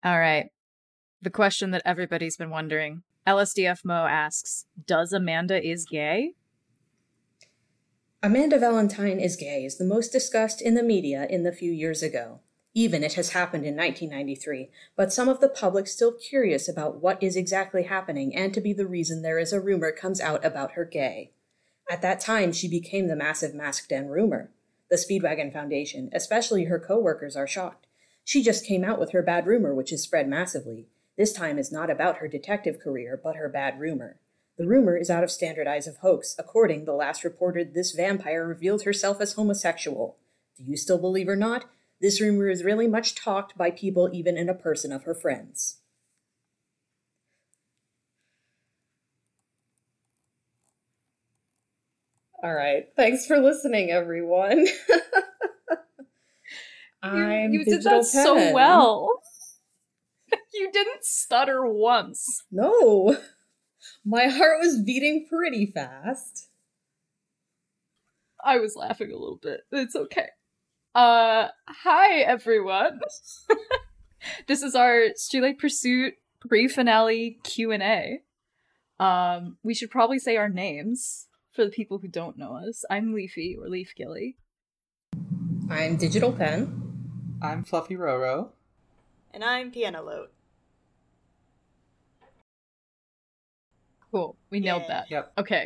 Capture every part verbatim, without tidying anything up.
All right. The question that everybody's been wondering. L S D F Mo asks, does Amanda is gay? Amanda Valentine is gay is the most discussed in the media in the few years ago. Even it has happened in nineteen ninety-three, but some of the public still curious about what is exactly happening and to be the reason there is a rumor comes out about her gay. At that time, she became the massive Masked Den rumor. The Speedwagon Foundation, especially her co-workers, are shocked. She just came out with her bad rumor, which has spread massively. This time is not about her detective career, but her bad rumor. The rumor is out of Standard Eyes of Hoax. According, the last reported this vampire revealed herself as homosexual. Do you still believe or not? This rumor is really much talked by people, even in a person of her friends. All right. Thanks for listening, everyone. I'm You, you did Digital that so Pen. well. You didn't stutter once. No. My heart was beating pretty fast. I was laughing a little bit. It's okay. Uh, hi everyone. This is our Streetlight Pursuit pre-finale Q and A. Um, we should probably say our names for the people who don't know us. I'm Leafy, or Leaf Gilly. I'm Digital Pen. I'm Fluffy Roro. And I'm Piano Lote. Cool, we nailed Yay. that. Yep. Okay.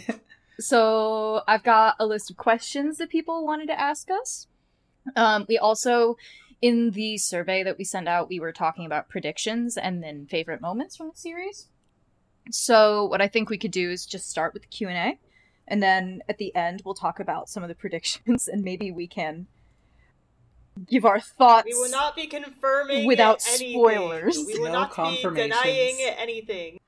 So I've got a list of questions that people wanted to ask us. Um, we also, in the survey that we sent out, we were talking about predictions and then favorite moments from the series. So what I think we could do is just start with the Q and A, and then at the end we'll talk about some of the predictions, and maybe we can give our thoughts. We will not be confirming without anything. spoilers. We will No not be confirmations. denying anything.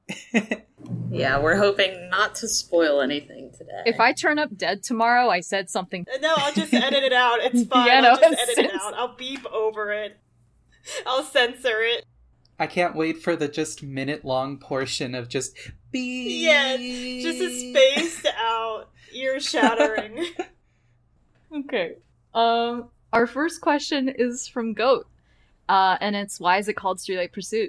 Yeah, we're hoping not to spoil anything today. If I turn up dead tomorrow, I said something. No, I'll just edit it out. It's fine. Yeah, no, I'll just it's edit it sense- out. I'll beep over it. I'll censor it. I can't wait for the just minute-long portion of just beep. Yeah, just a spaced out, ear-shattering. Okay. Um, our first question is from Goat, uh, and it's, why is it called Streetlight Pursuit?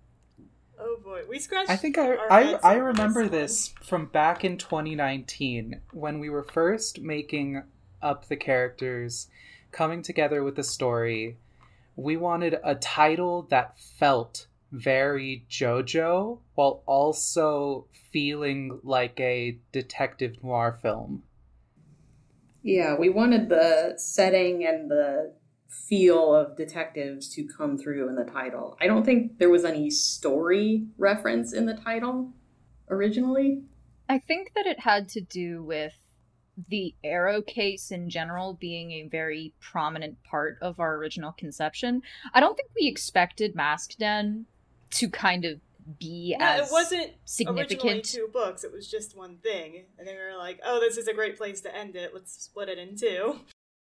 Oh boy, we scratched I think I our I, heads I over remember one. this from back in twenty nineteen when we were first making up the characters, coming together with the story. We wanted a title that felt very JoJo while also feeling like a detective noir film. Yeah, we wanted the setting and the feel of detectives to come through in the title. I don't think there was any story reference in the title originally. I think that it had to do with the Arrow case in general being a very prominent part of our original conception. I don't think we expected Masked Den to kind of be No, as it wasn't originally significant. two books. It was just one thing. And then we were like, oh, this is a great place to end it. Let's split it in two.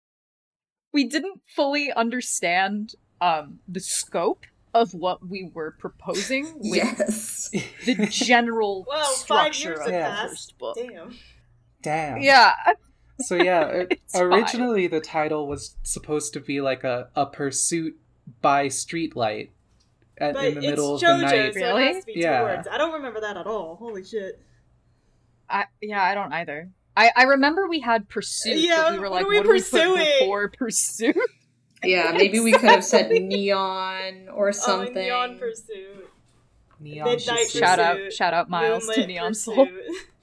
We didn't fully understand um, the scope of what we were proposing with Yes. the general Well, five structure years of have the passed. first book. Damn. Damn. Yeah. So yeah, it- It's fine. originally the title was supposed to be like a, a pursuit by streetlight at, But in the it's middle of JoJo, the night. so Really? it has to be two Yeah. words. I don't remember that at all. Holy shit. I, yeah, I don't either. I, I remember we had Pursuit, Yeah, but we were what like, are we what do we put pursuing? before Pursuit? Yeah, maybe we could have said neon or Oh, something. Neon Pursuit. Neon Midnight Pursuit. Shout Pursuit. out, shout out Miles to Moonlit Neon Pursuit. Soul.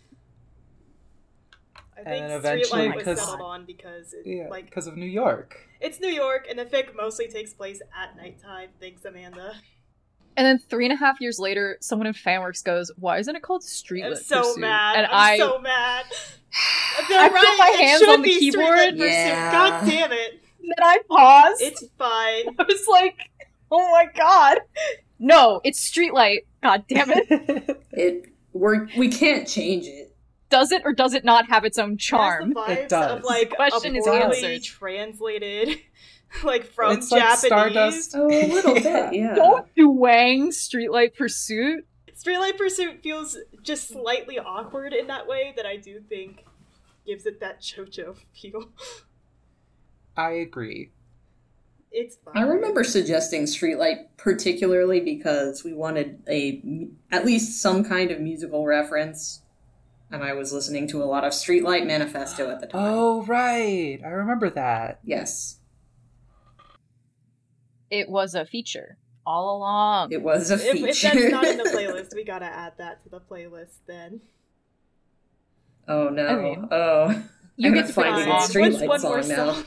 I And think then eventually, Streetlight was because- settled on because it, Yeah, like because of New York. it's New York and the fic mostly takes place at nighttime. Thanks, Amanda. And then three and a half years later, someone in Fanworks goes, "Why isn't it called Streetlit I'm so Pursuit?" mad. And I'm I, so mad. They're I put right. my it hands should on the be keyboard. Streetlight Pursuit. Yeah. God damn it. then I paused. It's fine. I was like, "Oh my god, no! It's Streetlight. God damn it! It we're we can't change it. Does it or does it not have its own charm?" It has the vibes It does. of like The question a is poorly answered. translated, like from It's like Japanese. Stardust. Oh, a little bit, yeah. Don't do Wang Streetlight Pursuit. Streetlight Pursuit feels just slightly awkward in that way that I do think gives it that JoJo feel. I agree. It's fine. I remember suggesting Streetlight particularly because we wanted a at least some kind of musical reference, and I was listening to a lot of Streetlight Manifesto at the time. Oh, right. I remember that. Yes. It was a feature all along. It was a feature. If, if that's not in the playlist, we gotta add that to the playlist then. Oh no. I mean, oh. You I'm get to pick finding a a song. Streetlight What's one more song now. song?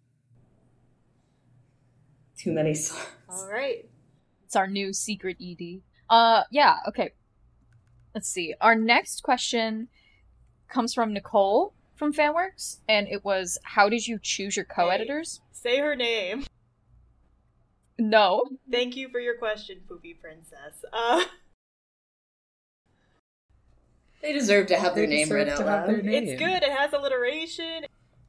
Too many songs. Alright. It's our new secret E D. Uh, yeah, okay. Let's see. Our next question comes from Nicole from Fanworks, and it was, how did you choose your co-editors? Say her name. No. Thank you for your question, Poopy Princess. Uh, They deserve to have their They name deserve read out to have loud. their name. it's good, it has alliteration.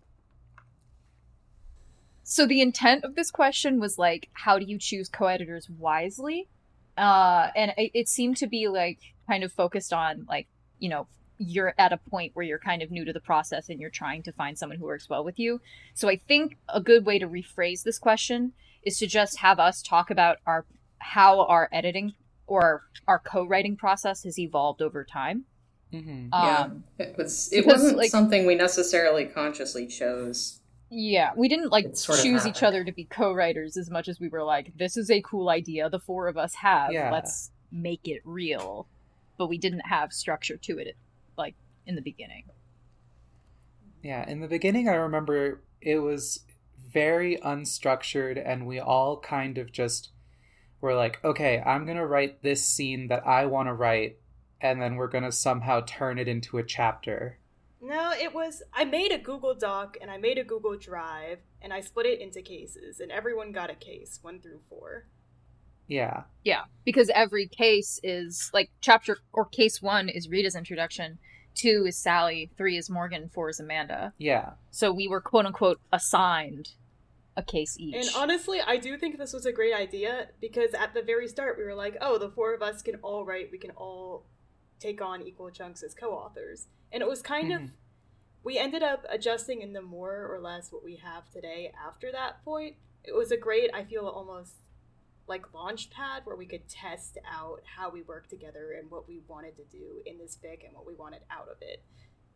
So the intent of this question was like, how do you choose co-editors wisely? Uh, and it, it seemed to be like kind of focused on like, you know, you're at a point where you're kind of new to the process and you're trying to find someone who works well with you. So I think a good way to rephrase this question is to just have us talk about our how our editing or our co-writing process has evolved over time. Mm-hmm. Yeah, Um, it was. It because, wasn't like- something we necessarily consciously chose. Yeah, we didn't like It sort of choose each happened. other to be co-writers as much as we were like, this is a cool idea the four of us have. Yeah. Let's make it real. But we didn't have structure to it, like, in the beginning. Yeah, in the beginning, I remember it was very unstructured, and we all kind of just were like, okay, I'm going to write this scene that I want to write, and then we're going to somehow turn it into a chapter. No, it was, I made a Google Doc and I made a Google Drive and I split it into cases and everyone got a case, one through four. Yeah. Yeah, because every case is, like, chapter, or case one is Rita's introduction, two is Sally, three is Morgan, four is Amanda. Yeah. So we were, quote-unquote, assigned a case each. And honestly, I do think this was a great idea because at the very start we were like, oh, the four of us can all write, we can all take on equal chunks as co-authors. And it was kind Mhm. of, we ended up adjusting into more or less what we have today after that point. It was a great, I feel almost like launch pad where we could test out how we work together and what we wanted to do in this fic and what we wanted out of it.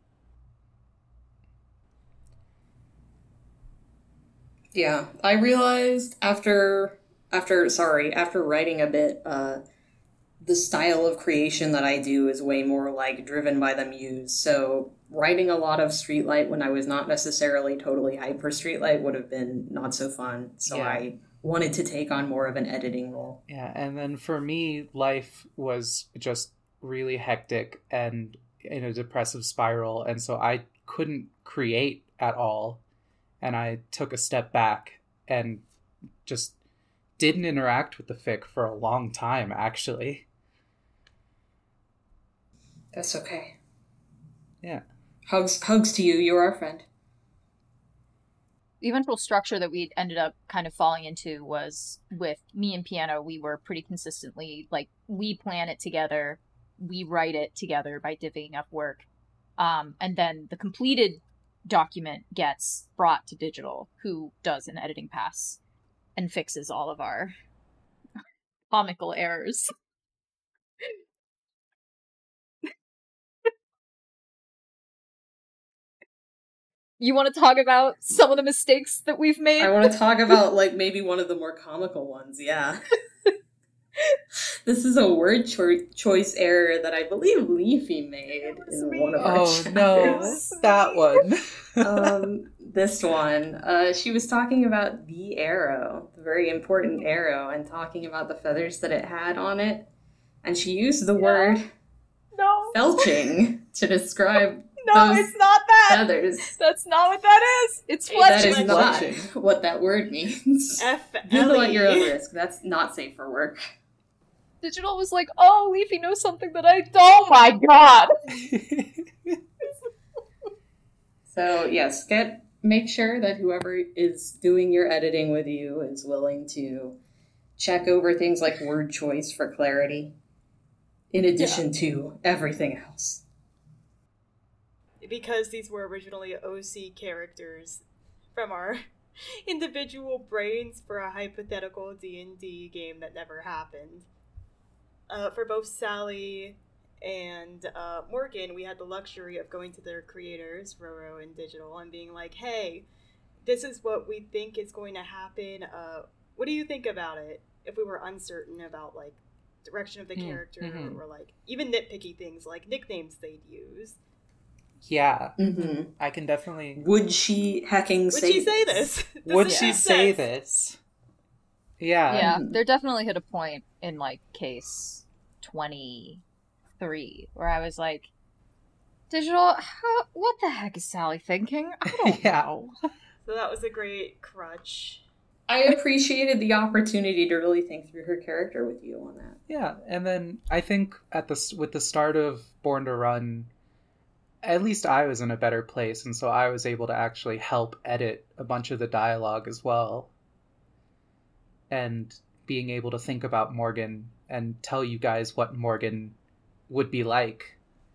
Yeah, I realized after after sorry after writing a bit, uh, the style of creation that I do is way more like driven by the muse. So writing a lot of Streetlight when I was not necessarily totally hyped for Streetlight would have been not so fun. So Yeah. I wanted to take on more of an editing role. Yeah, and then for me, life was just really hectic and in a depressive spiral, and so I couldn't create at all. And I took a step back and just didn't interact with the fic for a long time, actually. That's okay. Yeah. Hugs, hugs to you. You're our friend. The eventual structure that we ended up kind of falling into was with me and Piano, we were pretty consistently, like, we plan it together, we write it together by divvying up work. Um, and then the completed document gets brought to Digital, who does an editing pass and fixes all of our comical errors. You want to talk about some of the mistakes that we've made? I want to talk about, like, maybe one of the more comical ones, yeah. This is a word cho- choice error that I believe Leafy made was in me. one of our Oh no, chapters. that one. um, this one. Uh, she was talking about the arrow, the very important arrow, and talking about the feathers that it had on it. And she used the word No, felching to describe no, those it's not that. feathers. That's not what that is. It's That fletching. is Fletching. not Fletching. what that word means. F Google at your own Ellie. risk. That's not safe for work. Digital was like, oh, Leafy knows something that I. Oh my god. So yes, get make sure that whoever is doing your editing with you is willing to check over things like word choice for clarity, in addition to everything else. Because these were originally O C characters from our individual brains for a hypothetical D and D game that never happened. Uh, for both Sally and uh, Morgan, we had the luxury of going to their creators, Roro and Digital, and being like, hey, this is what we think is going to happen. Uh, what do you think about it? If we were uncertain about, like, direction of the character, mm-hmm. or, like, even nitpicky things like nicknames they'd use. Yeah. Mm-hmm. I can definitely... Would she hecking Would say she say this? this? this Would she say sense. this? Yeah. Yeah, there definitely hit a point in, like, case twenty-three where I was like, Digital, how, what the heck is Sally thinking? I don't yeah. know. So that was a great crutch. I appreciated the opportunity to really think through her character with you on that. Yeah, and then I think at the with the start of Born to Run, at least I was in a better place, and so I was able to actually help edit a bunch of the dialogue as well. And being able to think about Morgan and tell you guys what Morgan would be like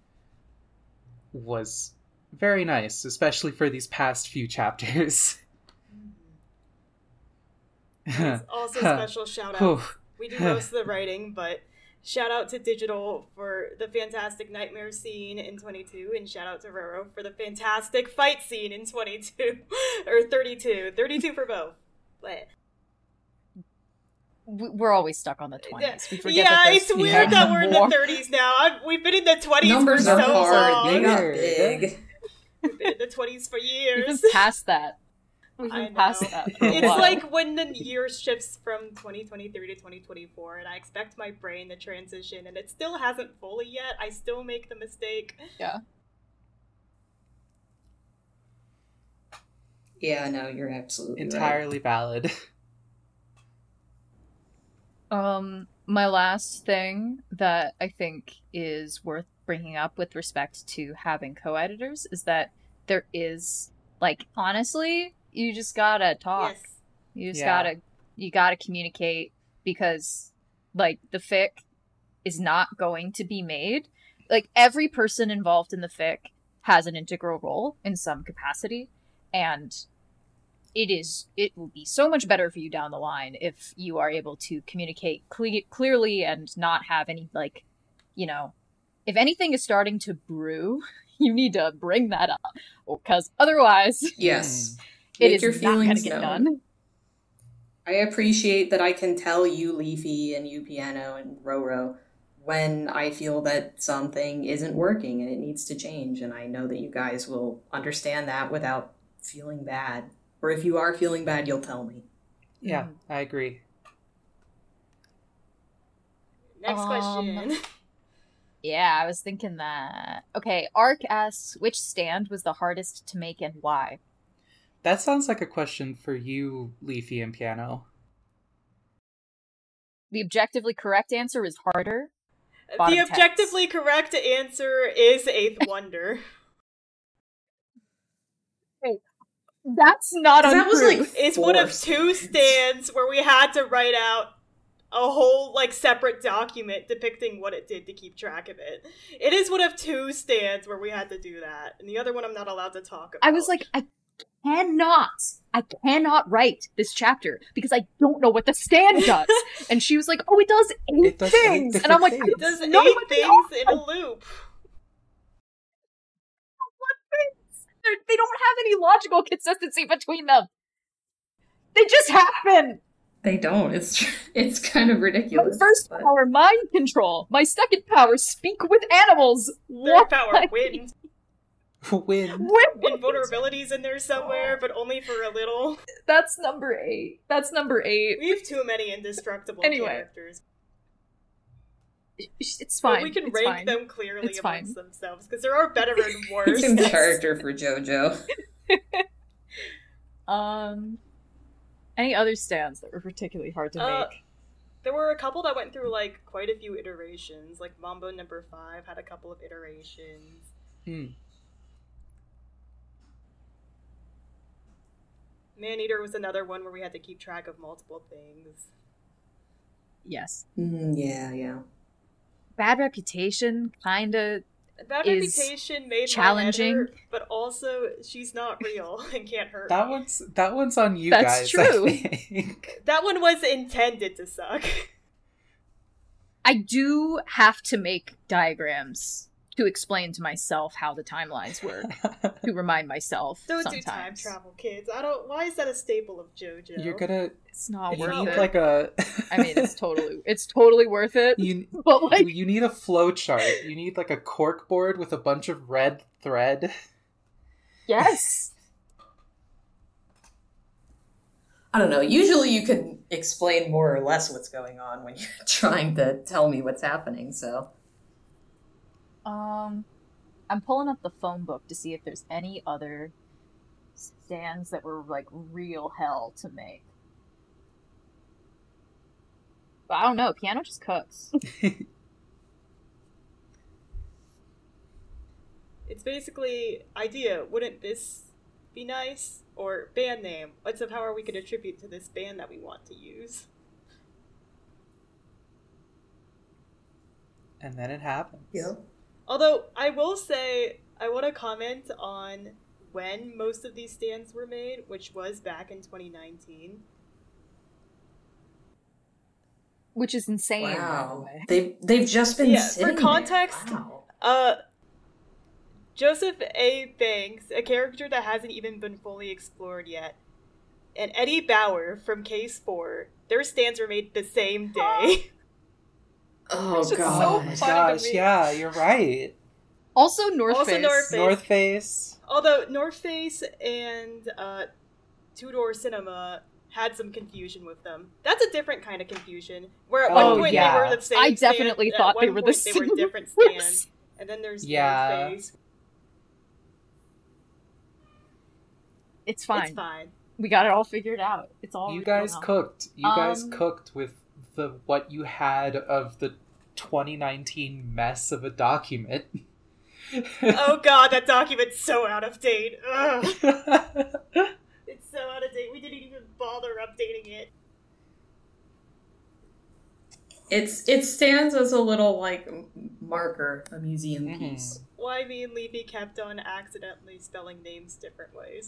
was very nice, especially for these past few chapters. It's also a special shout out. We do most of the writing, but shout out to Digital for the fantastic nightmare scene in twenty-two, and shout out to Roro for the fantastic fight scene in twenty-two. Or thirty-two. thirty-two for both. But... we're always stuck on the twenties. We forget yeah, that it's weird that we're in the thirties now. I've, we've been in the twenties Numbers for are so hard. long. They got big. We've been in the twenties for years. We've been past that. We've I been know. past that for a It's while. like when the year shifts from twenty twenty-three to twenty twenty-four, and I expect my brain to transition, and it still hasn't fully yet. I still make the mistake. Yeah. Yeah, no, you're absolutely entirely right. valid. Um, my last thing that I think is worth bringing up with respect to having co-editors is that there is, like, honestly, you just gotta talk. Yes. You just Yeah. gotta, you gotta communicate, because, like, the fic is not going to be made. Like, every person involved in the fic has an integral role in some capacity, and it is, it will be so much better for you down the line if you are able to communicate cle- clearly and not have any, like, you know, if anything is starting to brew, you need to bring that up, because otherwise, Yes. it Make is your not going to feelings get known. done. I appreciate that I can tell you, Leafy, and you, Piano, and Roro, when I feel that something isn't working and it needs to change, and I know that you guys will understand that without feeling bad. Or if you are feeling bad, you'll tell me. Yeah, I agree. Next Um, question. Yeah, I was thinking that. Okay, Ark asks, which stand was the hardest to make and why? That sounds like a question for you, Leafy and Piano. The objectively correct answer is harder. The Bottom objectively correct answer is Eighth Wonder. That's not That was, like, It's one of forced. two stands where we had to write out a whole, like, separate document depicting what it did to keep track of it. It is one of two stands where we had to do that, and the other one I'm not allowed to talk about. I was like, I cannot, I cannot write this chapter because I don't know what the stand does. And she was like, oh, it does eight It does eight things. And I'm like, different I it does don't know eight what they things are. in a loop. What things? They're, they don't have any logical consistency between them. They just happen. They don't. It's it's kind of My ridiculous. first but- power, mind control. My second power, speak with animals. Third What? power, wind. Win. Win. Invulnerability's in there somewhere, but only for a little. That's number eight. That's number eight. We have too many indestructible Anyway. characters. It's But fine. we can it's rank fine. them clearly It's amongst fine. themselves, because there are better and worse. It's in character for JoJo. Um, any other stands that were particularly hard to Uh, make? There were a couple that went through, like, quite a few iterations. Like, Mambo number five had a couple of iterations. Hmm. Maneater was another one where we had to keep track of multiple things. Yes. Mm, yeah, yeah. Bad Reputation, kinda. Bad is reputation made challenging. my head hurt, but also she's not real and can't hurt That me. one's that one's on you That's guys. true. I think. That one was intended to suck. I do have to make diagrams to explain to myself how the timelines work, to remind myself Don't sometimes. do time travel, kids. I don't. Why is that a staple of JoJo? You're gonna. It's not You worth need it. like a. I mean, it's totally, it's totally worth it. You, But like, you need a flow chart. You need like a cork board with a bunch of red thread. yes. I don't know. Usually you can explain more or less what's going on when you're trying to tell me what's happening, so. Um, I'm pulling up the phone book to see if there's any other stands that were like real hell to make. But I don't know. Piano just cooks. It's basically idea. Wouldn't this be nice? Or band name. What's a power we could attribute to this band that we want to use? And then it happens. Yeah. Although I will say, I want to comment on when most of these stands were made, which was back in twenty nineteen. Which is insane, by the Wow. way. They've, they've just been Yeah, for sitting context, there. Wow. Uh, Joseph A. Banks, a character that hasn't even been fully explored yet, and Eddie Bauer from Case four, their stands were made the same day. Oh, It's just so God. Oh my funny gosh, to me. yeah, you're right. Also, North Also Face. North Face. North Face. Although North Face and uh, Two Door Cinema had some confusion with them. That's a different kind of confusion. Where at Oh, one point yeah. they were the same. I stand, definitely at thought they one were the point They were same different person. stands. And then there's Yeah. North Face. It's fine. It's fine. We got it all figured out. It's all You written guys out. cooked. You guys Um, cooked with the what you had of the twenty nineteen mess of a document. Oh god, that document's so out of date. Ugh. It's so out of date. We didn't even bother updating it. It's it stands as a little like m- marker, a museum Mhm. piece. Why me and Levy kept on accidentally spelling names different ways.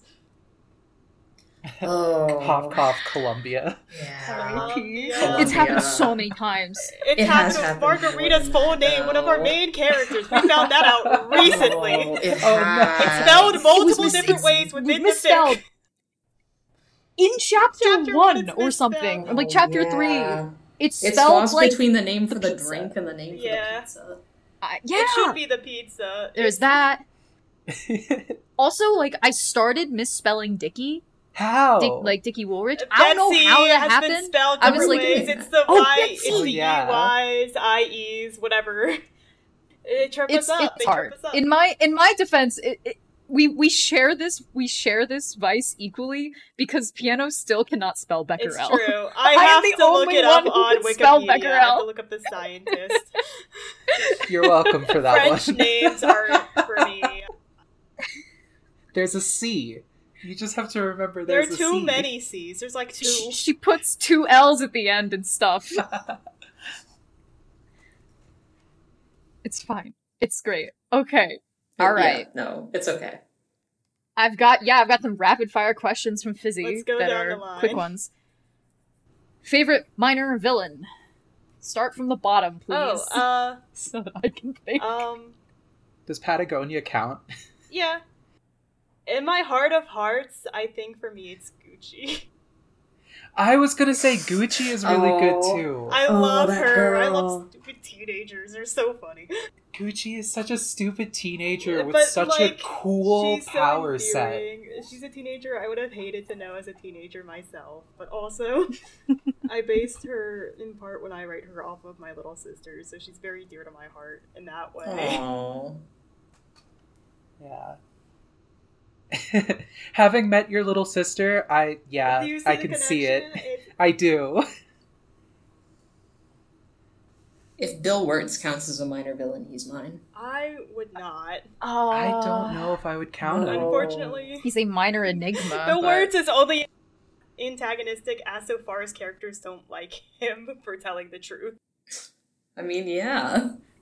Oh, Cough, cough, Columbia. Yeah. Columbia. It's happened Yeah. so many times. It's It has happened with happened more Margarita's than full that, name, one of our though. main characters. We found that out recently. Oh, it Oh, no. has. It's spelled multiple mis- different it's ways within the misspelled. fic. In chapter, Chapter one, one, it's or something. misspelled. Like chapter Oh, three. yeah. It's It spelled swaps like between the name for the the pizza. drink and the name for Yeah. the pizza. uh, yeah. It should be the pizza. There's that. Also, like I started misspelling Dicky, How? Dick, like Dicky Woolrich. I don't know Betsy how that has happened. been spelled I was different like, ways. It's the oh, Y, Betsy. it's the Yeah. E Ys, I Es, whatever. They trip It's us up. it's they hard. trip us up. In my in my defense, it, it, we we share this we share this vice equally because Piano still cannot spell Becquerel. It's true. I I am have the to look only it up one who on can spell Wikipedia. I have Becquerel. to look up the scientist. You're welcome for that French one. names aren't for me. There's a C. You just have to remember There are there's a too C. many C's. There's like two. She, she puts two L's at the end and stuff. It's fine. It's great. Okay. All right. Yeah, no, it's okay. I've got yeah, I've got some rapid fire questions from Fizzy Let's go that down are the line. quick ones. Favorite minor villain? Start from the bottom, please. Oh, uh, so that I can think. um, Does Patagonia count? yeah. In my heart of hearts, I think for me it's Gucci. I was gonna say Gucci is really Oh. good too. I Oh, love that her. I girl. love stupid teenagers. They're so funny. Gucci is such a stupid teenager Yeah, with but, such like, a cool she's so power set. endearing. She's a teenager I would have hated to know as a teenager myself, but also I based her in part when I write her off of my little sister, so she's very dear to my heart in that way. Oh. Yeah. Having met your little sister, I yeah, Do you see I the can see it. connection? It- I do. If Bill Wirtz counts as a minor villain, he's mine. I would not. Oh, I don't know if I would count No. him. Unfortunately, He's a minor enigma. the but- words is only antagonistic as so far as characters don't like him for telling the truth. I mean, yeah.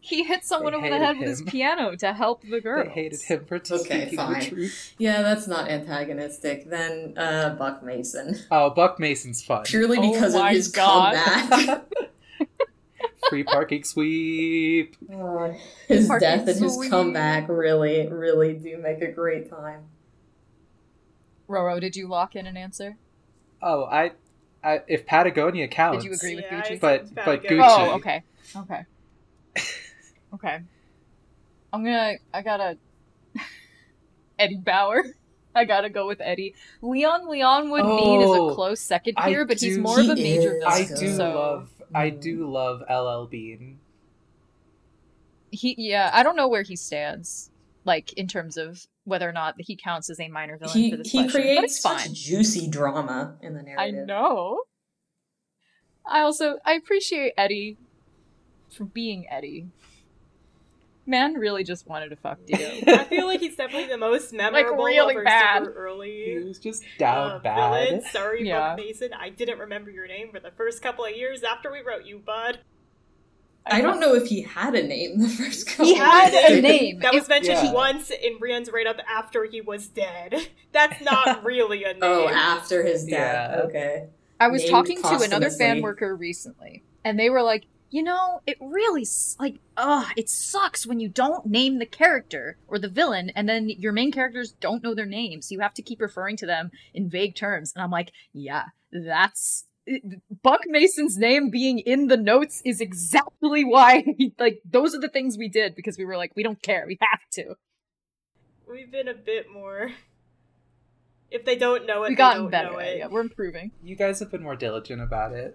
He hit someone They over the hated head with his him. piano to help the girl. They hated him for Okay, speaking fine. the truth. Yeah, that's not antagonistic. Then uh, Buck Mason. Oh, Buck Mason's fun. Purely Oh because of my his God. comeback. Free parking sweep. Uh, his Parking death and his sweet. comeback really, really do make a great time. Roro, did you lock in an answer? Oh, I, I if Patagonia counts. Did you agree with Yeah, I Gucci? said But- bad but guy. Gucci. Oh, okay. Okay. Okay. I'm gonna, I gotta, Eddie Bauer. I gotta go with Eddie. Leon Leon Wood Bean is Oh, a close second I here, but he's do- more of a He major is. villain. I That's do good. so love, I Mm. do love L L Bean. he, yeah, I don't know where he stands, like in terms of whether or not he counts as a minor villain He for this he question, but creates it's such fine. juicy drama in the I narrative. know. I also I appreciate Eddie for being Eddie. Man really just wanted to fuck Dio. I feel like he's definitely the most memorable really of our bad. super He early was just down uh, bad. villains. Sorry, Yeah. Buck Mason. I didn't remember your name for the first couple of years after we wrote you, bud. I don't know if he had a name the first couple. He had of a years. name. That was It- mentioned Yeah. once in Brienne's write-up after he was dead. That's not really a name. Oh, after his death. Yeah. Okay. I was Named talking to another posthumously. fan worker recently, and they were like, you know, it really, s- like, ugh, it sucks when you don't name the character or the villain, and then your main characters don't know their names. You have to keep referring to them in vague terms. And I'm like, yeah, that's... Buck Mason's name being in the notes is exactly why, like, those are the things we did, because we were like, we don't care, we have to. We've been a bit more... If they don't know it, We've they gotten don't better, know it. yeah, we're improving. You guys have been more diligent about it.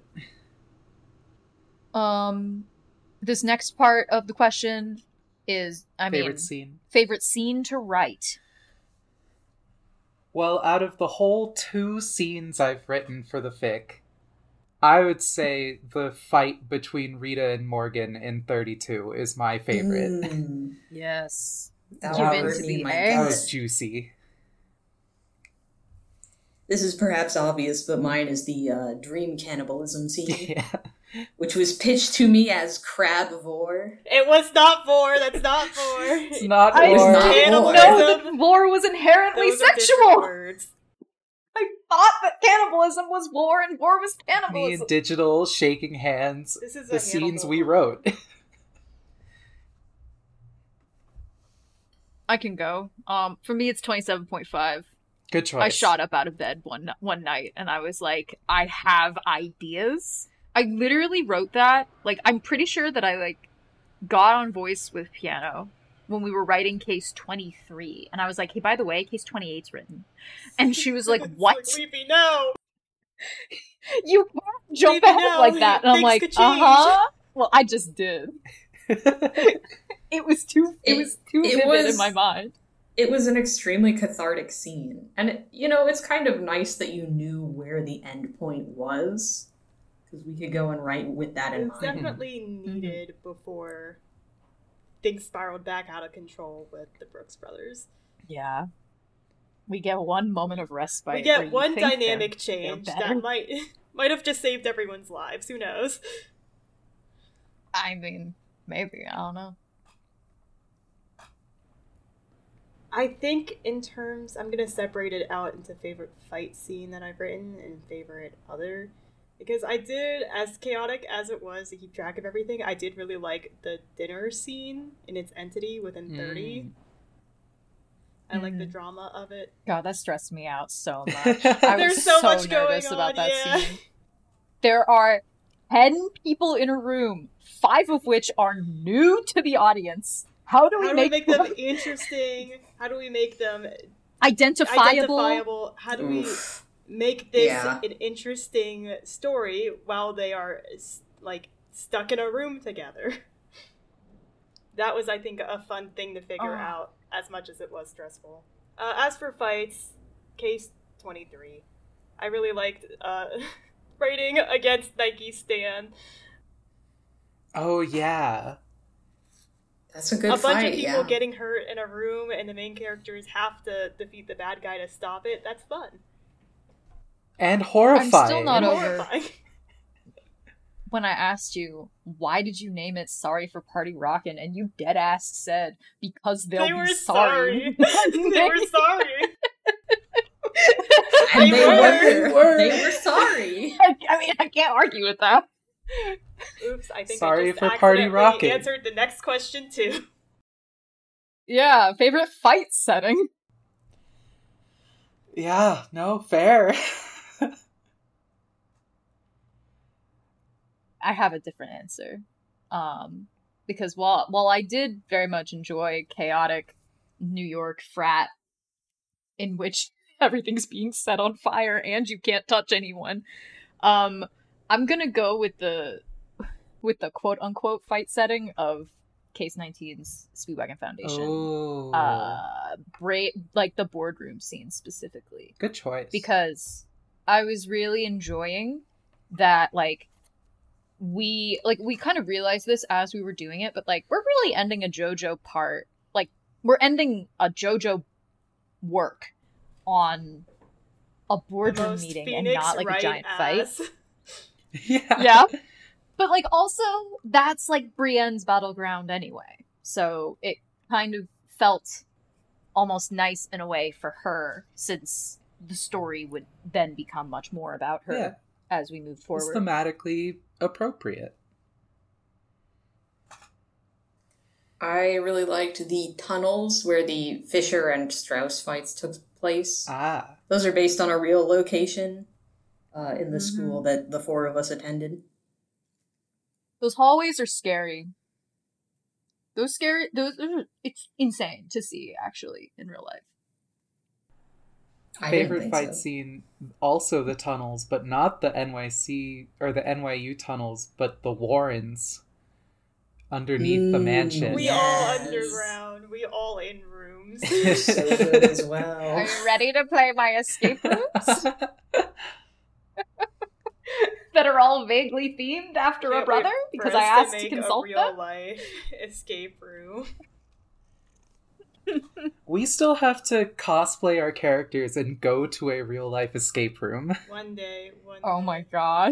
Um, this next part of the question is, I Favorite mean, scene? favorite scene to write. Well, out of the whole two scenes I've written for the fic, I would say the fight between Rita and Morgan in thirty-two is my favorite. Mm, Yes. that Give would in hurt to me the in my egg. That gut. was juicy. This is perhaps obvious, but mine is the uh, dream cannibalism scene, Yeah. which was pitched to me as crabivore. It was not for. That's not for. It's not I war. not didn't war. know that war was inherently Those are different sexual. words. I thought that cannibalism was war and war was Me cannibalism. and Digital shaking hands. This is The a scenes Hannibal. we wrote. I can go. Um, for me, it's twenty-seven point five. Good choice. I shot up out of bed one one night and I was like, I have ideas. I literally wrote that. Like, I'm pretty sure that I like got on voice with piano when we were writing case twenty-three, and I was like, hey, by the way, case twenty-eight's written. And she was like, It's what? Leafy, no. You can't jump Maybe ahead now like that. And I'm things like, could change. uh-huh. Well, I just did. It was too it, It- was too it vivid was- in my mind. It was an extremely cathartic scene. And, it, you know, it's kind of nice that you knew where the end point was, because we could go and write with that in It's mind. definitely needed before things spiraled back out of control with the Brooks brothers. Yeah. We get one moment of respite. we where get you one think they're- dynamic change they're better. that might might have just saved everyone's lives. Who knows? I mean, maybe. I don't know. I think in terms, I'm gonna separate it out into favorite fight scene that I've written and favorite other, because I did, as chaotic as it was to keep track of everything, I did really like the dinner scene in its entity within thirty. Mm. I like the Mhm. drama of it. God, that stressed me out so much. I There's was so so, much going nervous about on, that yeah. scene. There are ten people in a room, five of which are new to the audience. How do we, How do we make, make them interesting? How do we make them identifiable? identifiable? How do we Oof. make this Yeah. an interesting story while they are s- like stuck in a room together? That was, I think, a fun thing to figure Oh. out, as much as it was stressful. Uh, as for fights, case twenty-three, I really liked uh, writing against Nike Stan. Oh, yeah. That's a good a bunch fight, of people yeah. getting hurt in a room, and the main characters have to defeat the bad guy to stop it. That's fun. And horrifying. still not And over. horrifying. when I asked you, why did you name it Sorry for Party Rockin'? And you dead ass said, because they'll they be were sorry. sorry. They were sorry. And They they were. were. They were sorry. I, I mean, I can't argue with that. Oops, I think Sorry I just for Party accidentally Rockin'. answered the next question too. Yeah, favorite fight setting? Yeah, no, fair. I have a different answer. Um, because while while I did very much enjoy chaotic New York frat in which everything's being set on fire and you can't touch anyone, um, I'm gonna go with the with the quote unquote fight setting of Case nineteen's Speedwagon Foundation. Oh. Uh, bra- like the boardroom scene specifically. Good choice. Because I was really enjoying that, like, we, like, we kind of realized this as we were doing it, but, like, we're really ending a JoJo part, like, we're ending a JoJo work on a boardroom Most meeting Phoenix and not, like, right a giant ass. fight. yeah. Yeah. But, like, also, that's, like, Brienne's battleground anyway. So it kind of felt almost nice in a way for her, since the story would then become much more about her Yeah. as we move It's forward. thematically appropriate. I really liked the tunnels where the Fisher and Strauss fights took place. Ah. Those are based on a real location uh, in the Mhm. school that the four of us attended. Those hallways are scary. Those scary. Those. those are, it's insane to see actually in real life. I didn't Favorite think fight so. scene, also the tunnels, but not the N Y C or the N Y U tunnels, but the Warrens underneath the Mm, mansion. We Yes. all underground. We all in rooms. They're so good as Are well. you ready to play my escape rooms that are all vaguely themed after a Can't brother? wait for Because us I asked to, make consult a real them. life escape room. We still have to cosplay our characters and go to a real life escape room. One day. One. Oh day. my god.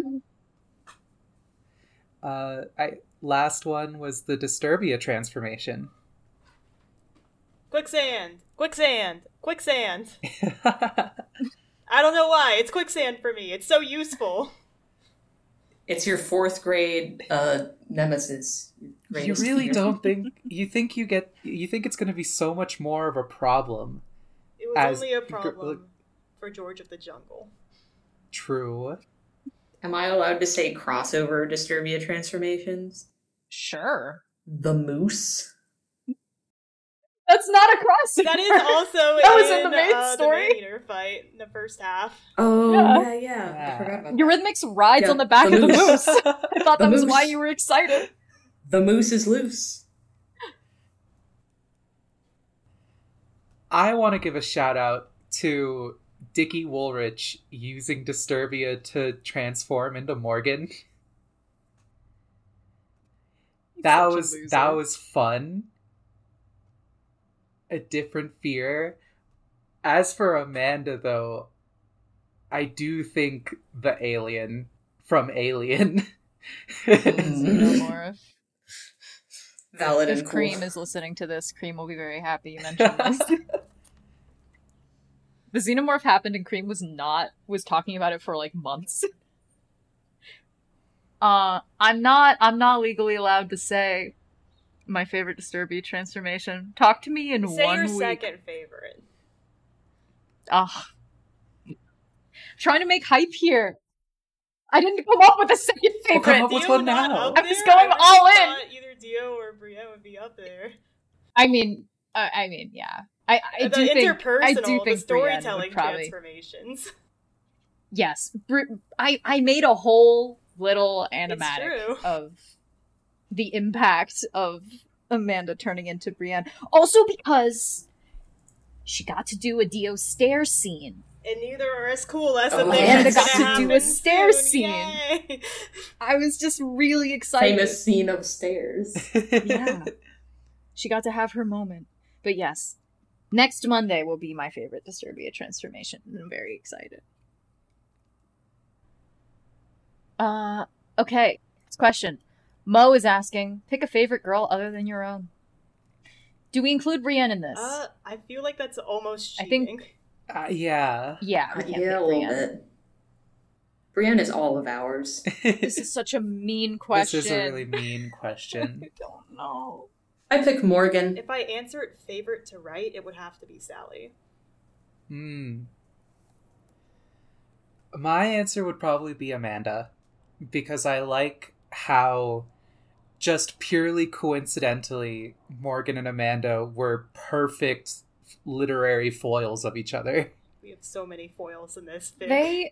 Uh, I last one was the Disturbia transformation. Quicksand. Quicksand. Quicksand. I don't know why. It's quicksand for me. It's so useful. It's your fourth grade uh, nemesis. Your You greatest really fear. don't think you think you get you think it's going to be so much more of a problem. It was As- only a problem for George of the Jungle. True. Am I allowed to say crossover Disturbia transformations? Sure. The moose. That's not a crossover. That is also That in, was in the main uh, story. the Maneater fight in the first half. Oh, Yeah. yeah, yeah. I Yeah. forgot about that. Eurythmics rides Yeah, on the back the of the moose. moose. I thought The that was moose. why you were excited. The moose is loose. I want to give a shout out to Dickie Woolrich using Disturbia to transform into Morgan. That Such a was loser. that was fun. A different fear. As for Amanda, though, I do think the alien from Alien. Xenomorph. Valid If and cool. Cream is listening to this, Cream will be very happy you mentioned this. The Xenomorph happened and Cream was not, was talking about it for like months. Uh, I'm not, I'm not legally allowed to say my favorite Disturbia transformation. Talk to me in Say one your week. second favorite. Ugh. Trying to make hype here. I didn't come up with a second Well, favorite. come up with Dio one not now. up I was there? going really all in. thought Either Dio or Brienne would be up there. I mean, uh, I mean, yeah. I, I the do think interpersonal, I do the think Brienne would storytelling probably. transformations. Yes, Bri- I I made a whole little animatic true. of the impact of Amanda turning into Brienne. Also because she got to do a Dio stair scene. And neither are as cool as the Oh, thing Amanda that's got gonna to do happen a stair soon. scene. Yay. I was just really excited. Famous scene of stairs. Yeah. She got to have her moment. But yes, next Monday will be my favorite Disturbia transformation. I'm very excited. Uh, okay. Next question. Mo is asking, pick a favorite girl other than your own. Do we include Brienne in this? Uh, I feel like that's almost I cheating. think- Uh, yeah. Yeah, we Uh, can't yeah, pick a little Brienne. bit. Brienne is all of ours. This is such a mean question. This is a really mean question. I don't know. I pick Morgan. If I answer it favorite to write, it would have to be Sally. Hmm. My answer would probably be Amanda, because I like how, just purely coincidentally, Morgan and Amanda were perfect literary foils of each other. We have so many foils in this fic. They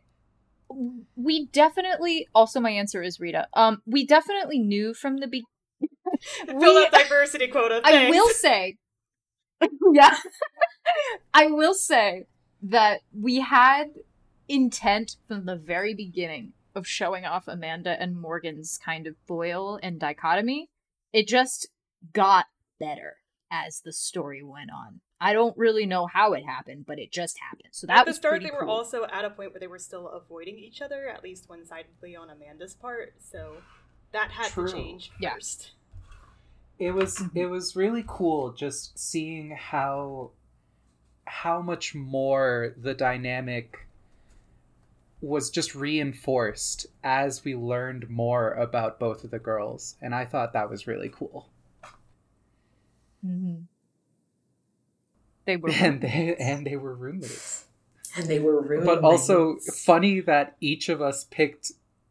we definitely also my answer is Rita. Um we definitely knew from the beginning. Fill we- that diversity quota. I Thanks. will say yeah. I will say that we had intent from the very beginning of showing off Amanda and Morgan's kind of foil and dichotomy. It just got better as the story went on. I don't really know how it happened, but it just happened. So that At the was start, pretty they were cool. also at a point where they were still avoiding each other, at least one-sidedly on Amanda's part. So that had True. to change Yeah. first. It was it was really cool just seeing how how much more the dynamic was just reinforced as we learned more about both of the girls, and I thought that was really cool. Mm-hmm. They were And they and they were roommates. And they were roommates. But also funny that each of us picked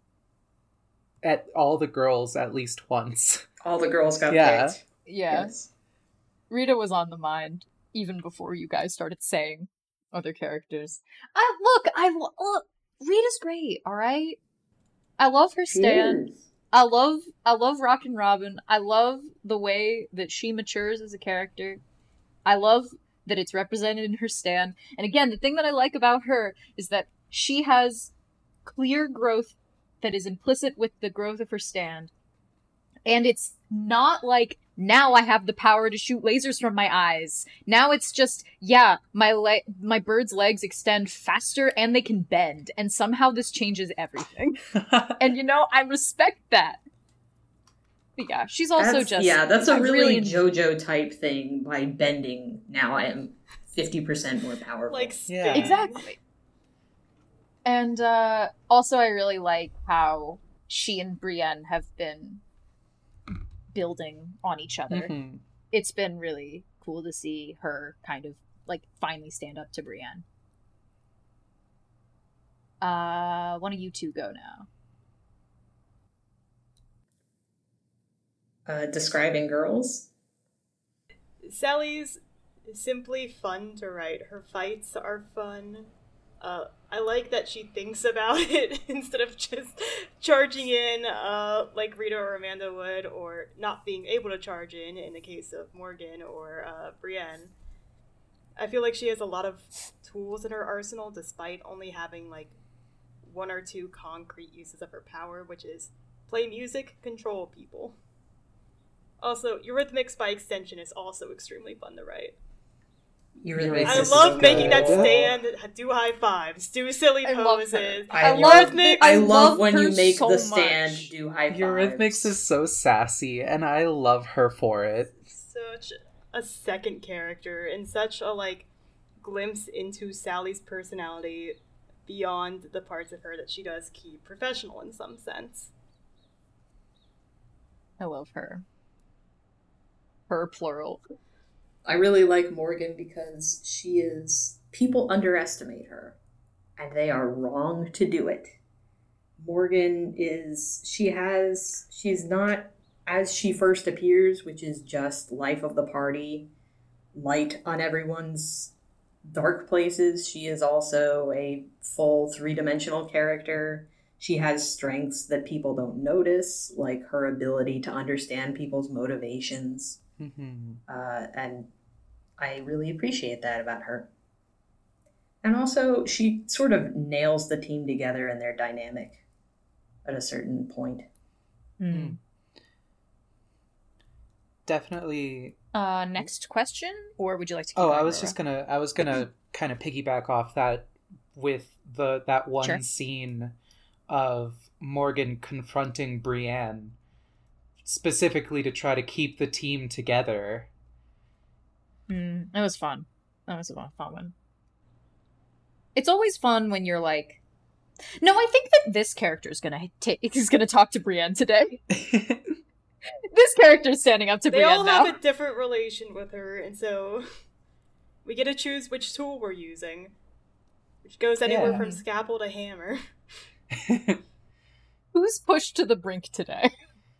at all the girls at least once. all the girls got Yeah. picked. yeah. Yes. Rita was on the mind even before you guys started saying other characters. I look, I lo- look. Rita's great. All right. I love her stand. Cheers. I love, I love Rockin' Robin. I love the way that she matures as a character. I love that it's represented in her stand. And again, the thing that I like about her is that she has clear growth that is implicit with the growth of her stand. And it's not like, now I have the power to shoot lasers from my eyes. Now it's just, yeah, my le- my bird's legs extend faster and they can bend. And somehow this changes everything. And you know, I respect that. But yeah, she's also That's- just... yeah, that's a I really, en- JoJo type thing. By bending, now I am fifty percent more powerful. Like, Yeah. spin. Exactly. And uh, also I really like how she and Brienne have been building on each other. Mhm. It's been really cool to see her kind of like finally stand up to Brienne. Uh, one of you two go now. uh, describing girls. Sally's simply fun to write. Her fights are fun. Uh, I like that she thinks about it instead of just charging in uh, like Rita or Amanda would, or not being able to charge in in the case of Morgan or uh, Brienne. I feel like she has a lot of tools in her arsenal despite only having like one or two concrete uses of her power, which is play music, control people. Also, Eurythmics by extension is also extremely fun to write. Eurythmics I is love so making that good. stand, do high fives, do silly I love her. poses. I, I love, Eurythmics. I I love love when her you make so the stand much. do high fives. Eurythmics is so sassy, and I love her for it. Such a second character and such a like glimpse into Sally's personality beyond the parts of her that she does keep professional in some sense. I love her. Her plural. I really like Morgan because she is... People underestimate her, and they are wrong to do it. Morgan is... She has... She's not as she first appears, which is just life of the party, light on everyone's dark places. She is also a full three-dimensional character. She has strengths that people don't notice, like her ability to understand people's motivations. Mhm. Uh, and I really appreciate that about her. And also, she sort of nails the team together and their dynamic at a certain point. Mm. Definitely. Uh, next question, or would you like to? Keep Oh, going, I was Aurora? just gonna. I was gonna kind of piggyback off that with the that one Sure. scene of Morgan confronting Brienne, specifically to try to keep the team together. Mm, it was fun. That was a fun one. It's always fun when you're like, no, I think that this character is gonna take is gonna talk to Brienne today. This character is standing up to they Brienne all now. have a different relation with her, and so we get to choose which tool we're using, which goes anywhere Yeah. from scalpel to hammer. Who's pushed to the brink today?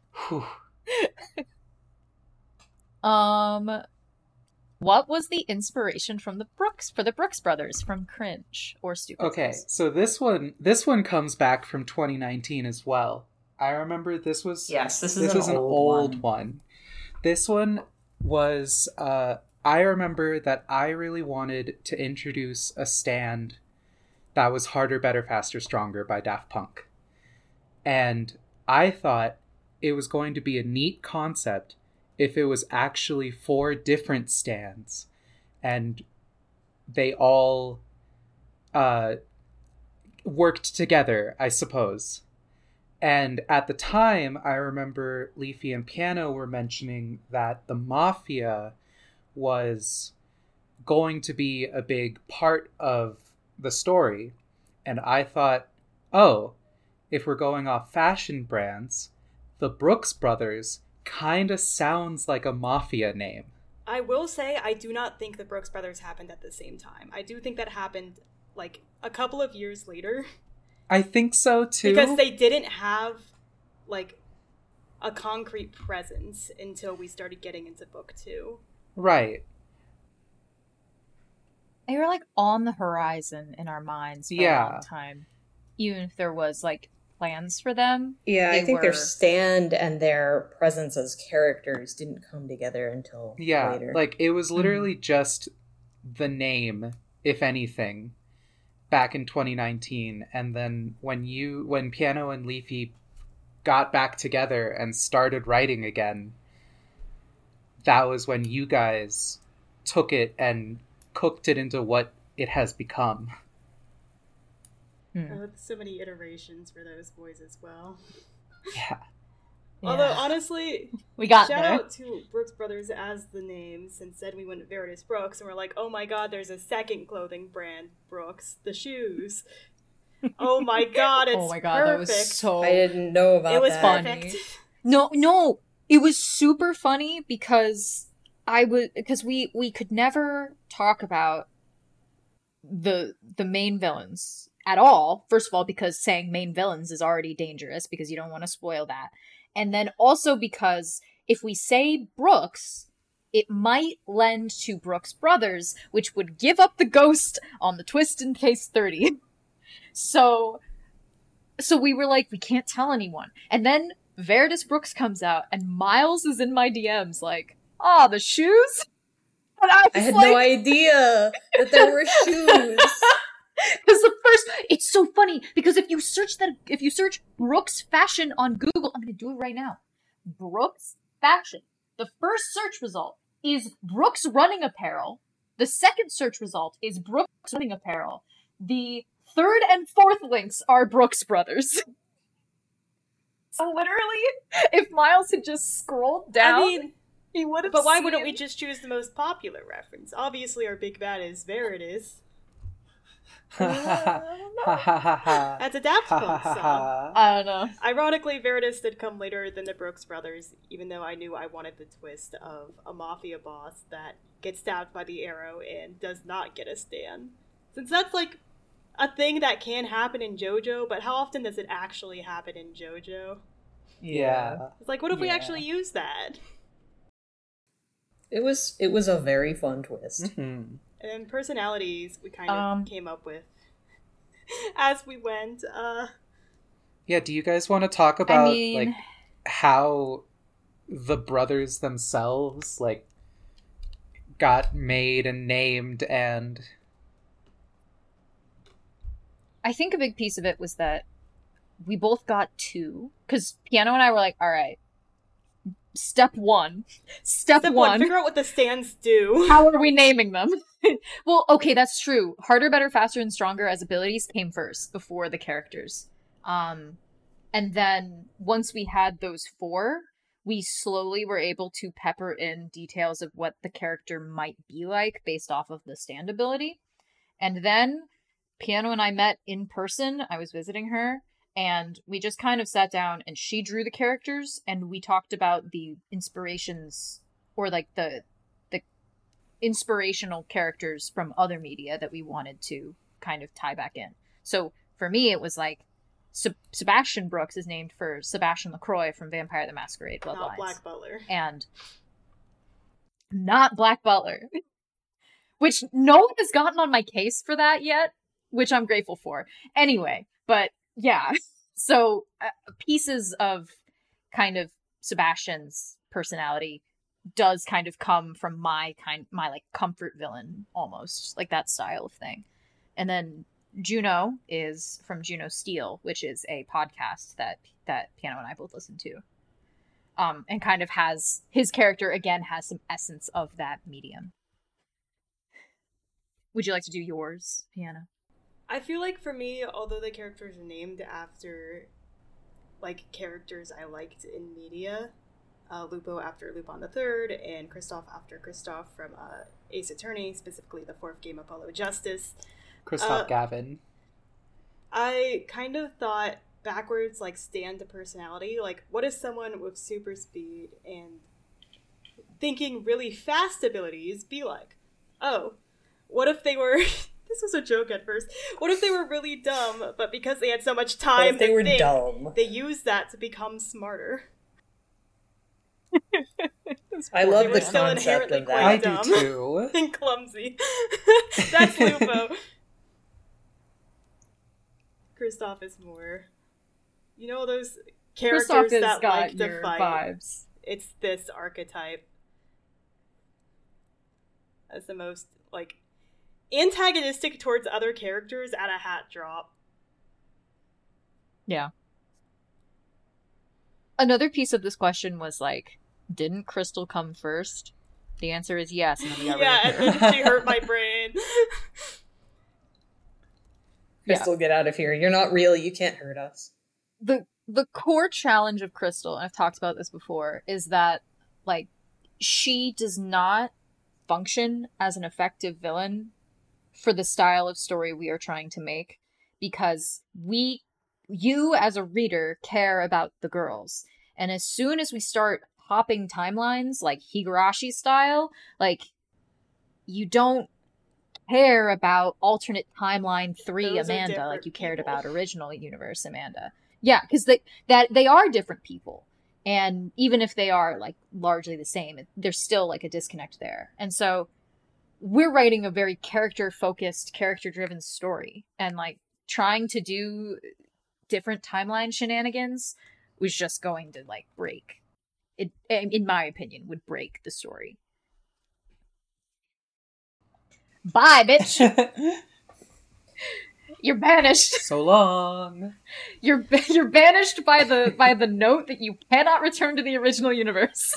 um, what was the inspiration from the Brooks for the Brooks brothers from Cringe or Stupid? Okay, so this one this one comes back from twenty nineteen as well. I remember this was Yes, this is this an was an old old one. one. This one was uh I remember that I really wanted to introduce a stand that was Harder, Better, Faster, Stronger by Daft Punk. And I thought it was going to be a neat concept if it was actually four different stands and they all uh, worked together, I suppose. And at the time, I remember Leafy and Piano were mentioning that the Mafia was going to be a big part of the story. And I thought, oh, if we're going off fashion brands, the Brooks Brothers kinda sounds like a mafia name. I will say, I do not think the Brooks Brothers happened at the same time. I do think that happened, like, a couple of years later. I think so, too. Because they didn't have, like, a concrete presence until we started getting into book two. Right. They were like on the horizon in our minds for Yeah. a long time. Even if there was like plans for them. Yeah, I They think their were- stand and their presence as characters didn't come together until Yeah, later. like, it was literally just the name, if anything, back in twenty nineteen. And then when you, when Piano and Leafy got back together and started writing again, that was when you guys took it and cooked it into what it has become. Hmm. Oh, so many iterations for those boys as well. Yeah. Although, Yeah. honestly, We got shout there. out to Brooks Brothers as the name, since then we went Veritas Brooks, and we're like, oh my god, there's a second clothing brand, Brooks, the shoes. Oh my god, it's Oh my god, perfect. that was so I didn't know about It was that. fun. perfect. No, no, it was super funny because I would because we we could never talk about the the main villains at all. First of all, because saying main villains is already dangerous because you don't want to spoil that, and then also because if we say Brooks, it might lend to Brooks Brothers, which would give up the ghost on the twist in case thirty. So, so we were like, we can't tell anyone, and then Veritas Brooks comes out, and Miles is in my D Ms like, ah, the shoes? And I was I had like, no idea that there were shoes. because the first, it's so funny, because if you search that, if you search Brooks Fashion on Google, I'm gonna do it right now. Brooks Fashion. The first search result is Brooks Running Apparel. The second search result is Brooks Running Apparel. The third and fourth links are Brooks Brothers. So literally, if Miles had just scrolled down, I mean, he would have but why seen... wouldn't we just choose the most popular reference? Obviously, our big bad is Veritas. That's a Daft Punk song. I don't know. Ironically, Veritas did come later than the Brooks Brothers, even though I knew I wanted the twist of a mafia boss that gets stabbed by the arrow and does not get a stand. Since that's like a thing that can happen in JoJo, but how often does it actually happen in JoJo? Yeah. It's like, what if we Yeah. actually use that? It was it was a very fun twist. Mhm. And personalities we kind of Um, came up with as we went. Uh, Yeah, do you guys want to talk about, I mean, like, how the brothers themselves, like, got made and named and... I think a big piece of it was that we both got two. Because Piano and I were like, all right, step one. Step, step one. one, figure out what the stands do. How are we naming them? Well, okay, that's true. Harder, Better, Faster, and Stronger as abilities came first before the characters. Um, and then once we had those four, we slowly were able to pepper in details of what the character might be like based off of the stand ability. And then Piano and I met in person. I was visiting her, and we just kind of sat down and she drew the characters and we talked about the inspirations or like the the inspirational characters from other media that we wanted to kind of tie back in. So for me, it was like Seb- Sebastian Brooks is named for Sebastian LaCroix from Vampire the Masquerade Bloodlines. Not Black Butler. And not Black Butler. Which no one has gotten on my case for that yet, which I'm grateful for. Anyway, but yeah. So uh, pieces of kind of Sebastian's personality does kind of come from my kind my like comfort villain almost, like that style of thing. And then Juno is from Juno Steel, which is a podcast that that Piano and I both listen to. Um, and kind of has his character again has some essence of that medium. Would you like to do yours, Piano? I feel like for me, although the characters are named after like characters I liked in media, uh, Lupo after Lupin the Third, and Kristoff after Kristoff from uh, Ace Attorney, specifically the fourth game Apollo Justice. Kristoff Uh, Gavin. I kind of thought backwards, like stand to personality. Like, what if someone with super speed and thinking really fast abilities be like? Oh, what if they were... This was a joke at first. What if they were really dumb, but because they had so much time What if they to were think, dumb? they used that to become smarter? I love They were the still concept inherently of quite that. I do dumb. too. And clumsy. That's Lupo. Kristoff is more... You know those characters Kristoff has that got like to your fight? vibes. It's this archetype. As the most, like, antagonistic towards other characters at a hat drop. Yeah. Another piece of this question was like, didn't Crystal come first? The answer is yes. And then we got Yeah, rid of her. and then she hurt my brain. Crystal, get out of here. You're not real. You can't hurt us. the the core challenge of Crystal, and I've talked about this before, is that like she does not function as an effective villain for the style of story we are trying to make, because we you as a reader care about the girls, and as soon as we start hopping timelines like Higurashi style, like you don't care about alternate timeline three Those are Amanda different like you cared people. about original universe Amanda. Yeah, because they that they are different people, and even if they are like largely the same, there's still like a disconnect there. And so we're writing a very character focused, character driven story, and like trying to do different timeline shenanigans was just going to like break it. In my opinion, would break the story. Bye, bitch. You're banished. So long. You're you're banished by the by the note that you cannot return to the original universe.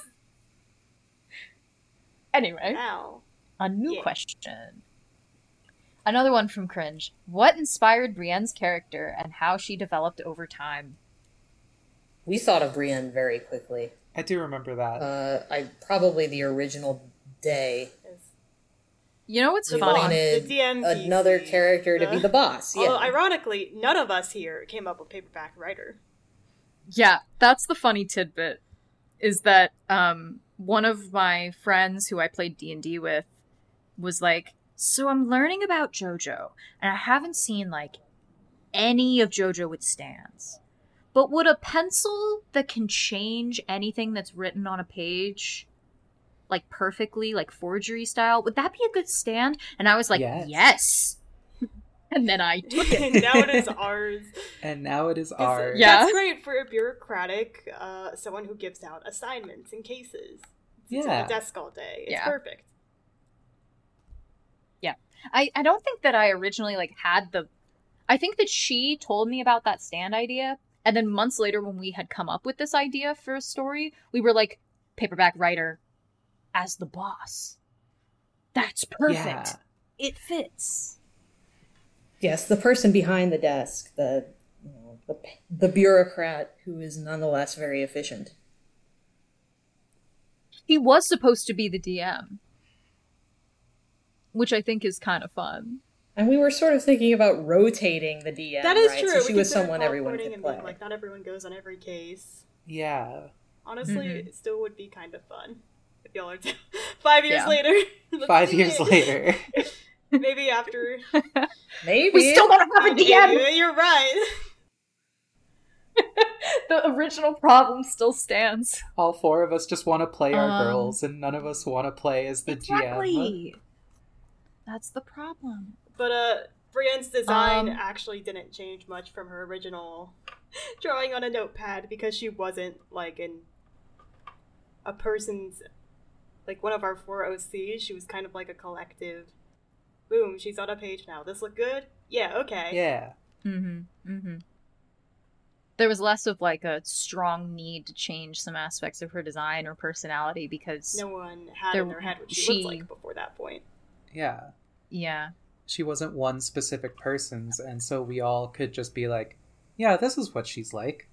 Anyway, Now, a new Yeah. question. Another one from Cringe. What inspired Brienne's character and how she developed over time? We thought of Brienne very quickly. I do remember that. Uh, I probably the original day. is You know what's We funny? wanted The D M P C, another character to the- be the boss. Yeah. Although, ironically, none of us here came up with Paperback Writer. Yeah, that's the funny tidbit. Is that um one of my friends who I played D and D with was like, so I'm learning about JoJo, and I haven't seen like any of JoJo with stands. But would a pencil that can change anything that's written on a page, like perfectly, like forgery style, would that be a good stand? And I was like, Yes. yes. And then I took it. And now it is ours. And now it is 'Cause ours. Yeah. That's great for a bureaucratic, uh, someone who gives out assignments and cases. Sits Yeah. at a desk all day. It's Yeah. perfect. I, I don't think that I originally like had the I think that she told me about that stand idea, and then months later when we had come up with this idea for a story, we were like, Paperback Writer as the boss. That's perfect. Yeah. It fits. Yes, the person behind the desk, the you know, The, the bureaucrat who is nonetheless very efficient. He was supposed to be the D M, which I think is kind of fun. And we were sort of thinking about rotating the D M, That is right? true. So she we was someone everyone and could play. being like, not everyone goes on every case. Yeah. Honestly, Mhm. it still would be kind of fun if y'all are t- five years Yeah. later. Let's Five see years it. later. Maybe after. Maybe. We still don't have a D M! Yeah, you're right. The original problem still stands. All four of us just want to play our Um, girls, and none of us want to play as the G M. Exactly. That's the problem. But uh, Brienne's design Um, actually didn't change much from her original drawing on a notepad because she wasn't like in a person's, like one of our four O Cs. She was kind of like a collective. Boom, she's on a page now. This look good? Yeah, okay. Yeah. Mm-hmm. Mm-hmm. There was less of like a strong need to change some aspects of her design or personality because No one had There- in their head what she, she- looked like before that point. Yeah. yeah. She wasn't one specific person's, and so we all could just be like, yeah, this is what she's like.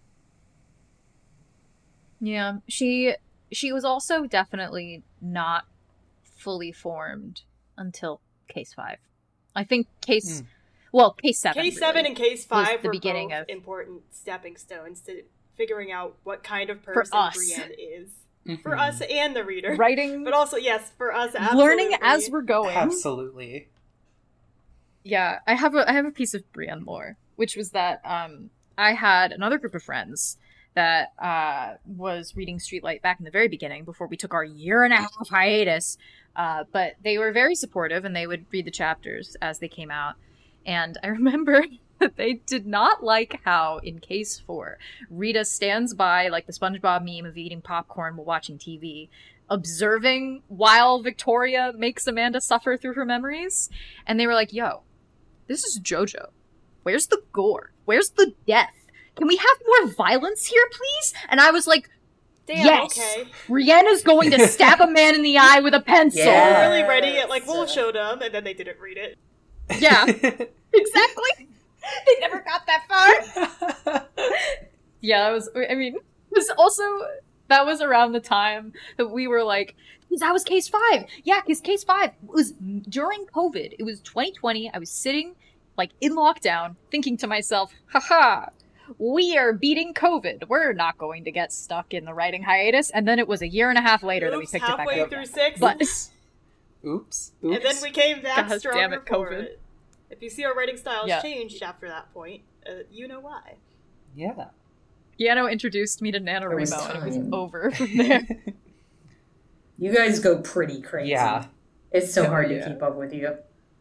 Yeah. She she was also definitely not fully formed until case five. I think case Mm. well, case seven. Case seven really. and case five the were beginning both of- important stepping stones to figuring out what kind of person us. Brienne is. Mhm. For us and the reader. Writing, But also, yes, for us, absolutely. learning as we're going. Absolutely. Yeah, I have a I have a piece of Brienne lore, which was that um I had another group of friends that uh was reading Streetlight back in the very beginning before we took our year and a half hiatus. Uh, but they were very supportive and they would read the chapters as they came out. And I remember that they did not like how in case four, Rita stands by like the SpongeBob meme of eating popcorn while watching T V, observing while Victoria makes Amanda suffer through her memories. And they were like, yo, this is JoJo. Where's the gore? Where's the death? Can we have more violence here, please? And I was like, Damn, yes! okay. Rihanna's going to stab a man in the eye with a pencil. Yeah. We're really writing it like Yes. Wolf showed them, and then they didn't read it. Yeah, exactly. They never got that far. Yeah, that was, I mean, it was also, that was around the time that we were like, that was case five. Yeah, because case five was during COVID. It was twenty twenty. I was sitting, like, in lockdown, thinking to myself, haha, we are beating COVID. We're not going to get stuck in the writing hiatus. And then it was a year and a half later that we Oops, picked it back halfway up. through six. But, Oops. Oops. And then we came back God stronger damn it, for COVID. it. If you see our writing styles Yeah. changed after that point, uh, you know why. Yeah. Yano introduced me to There was NaNoWriMo, and it was time. over from there. You guys go pretty crazy. Yeah. It's so Oh, hard yeah. to keep up with you.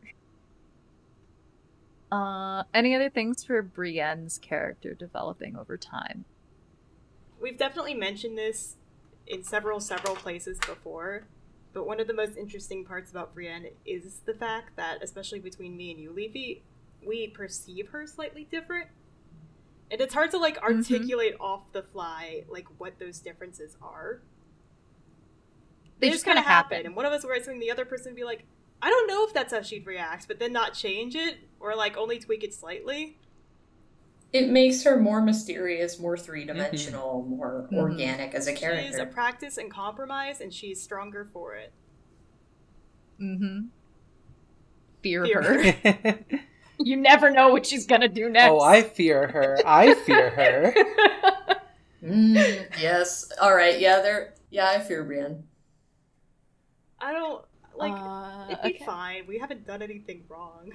Uh, any other things for Brienne's character developing over time? We've definitely mentioned this in several, several places before, but one of the most interesting parts about Brienne is the fact that, especially between me and you, Leafy, we perceive her slightly different. And it's hard to, like, articulate off the fly, like, what those differences are. They They just kind kinda of happen. happen. And one of us will write something, the other person would be like, I don't know if that's how she'd react, but then not change it, or, like, only tweak it slightly. It makes her more mysterious, more three-dimensional, more Mhm. organic as a She's a character. practice and compromise, and she's stronger for it. Mm-hmm. Fear, Fear her. You never know what she's gonna do next. Oh, I fear her. I fear her. Mm, yes. All right. Yeah. There. Yeah. I fear Brienne. I don't, like, Uh, it'd be okay. fine. We haven't done anything wrong.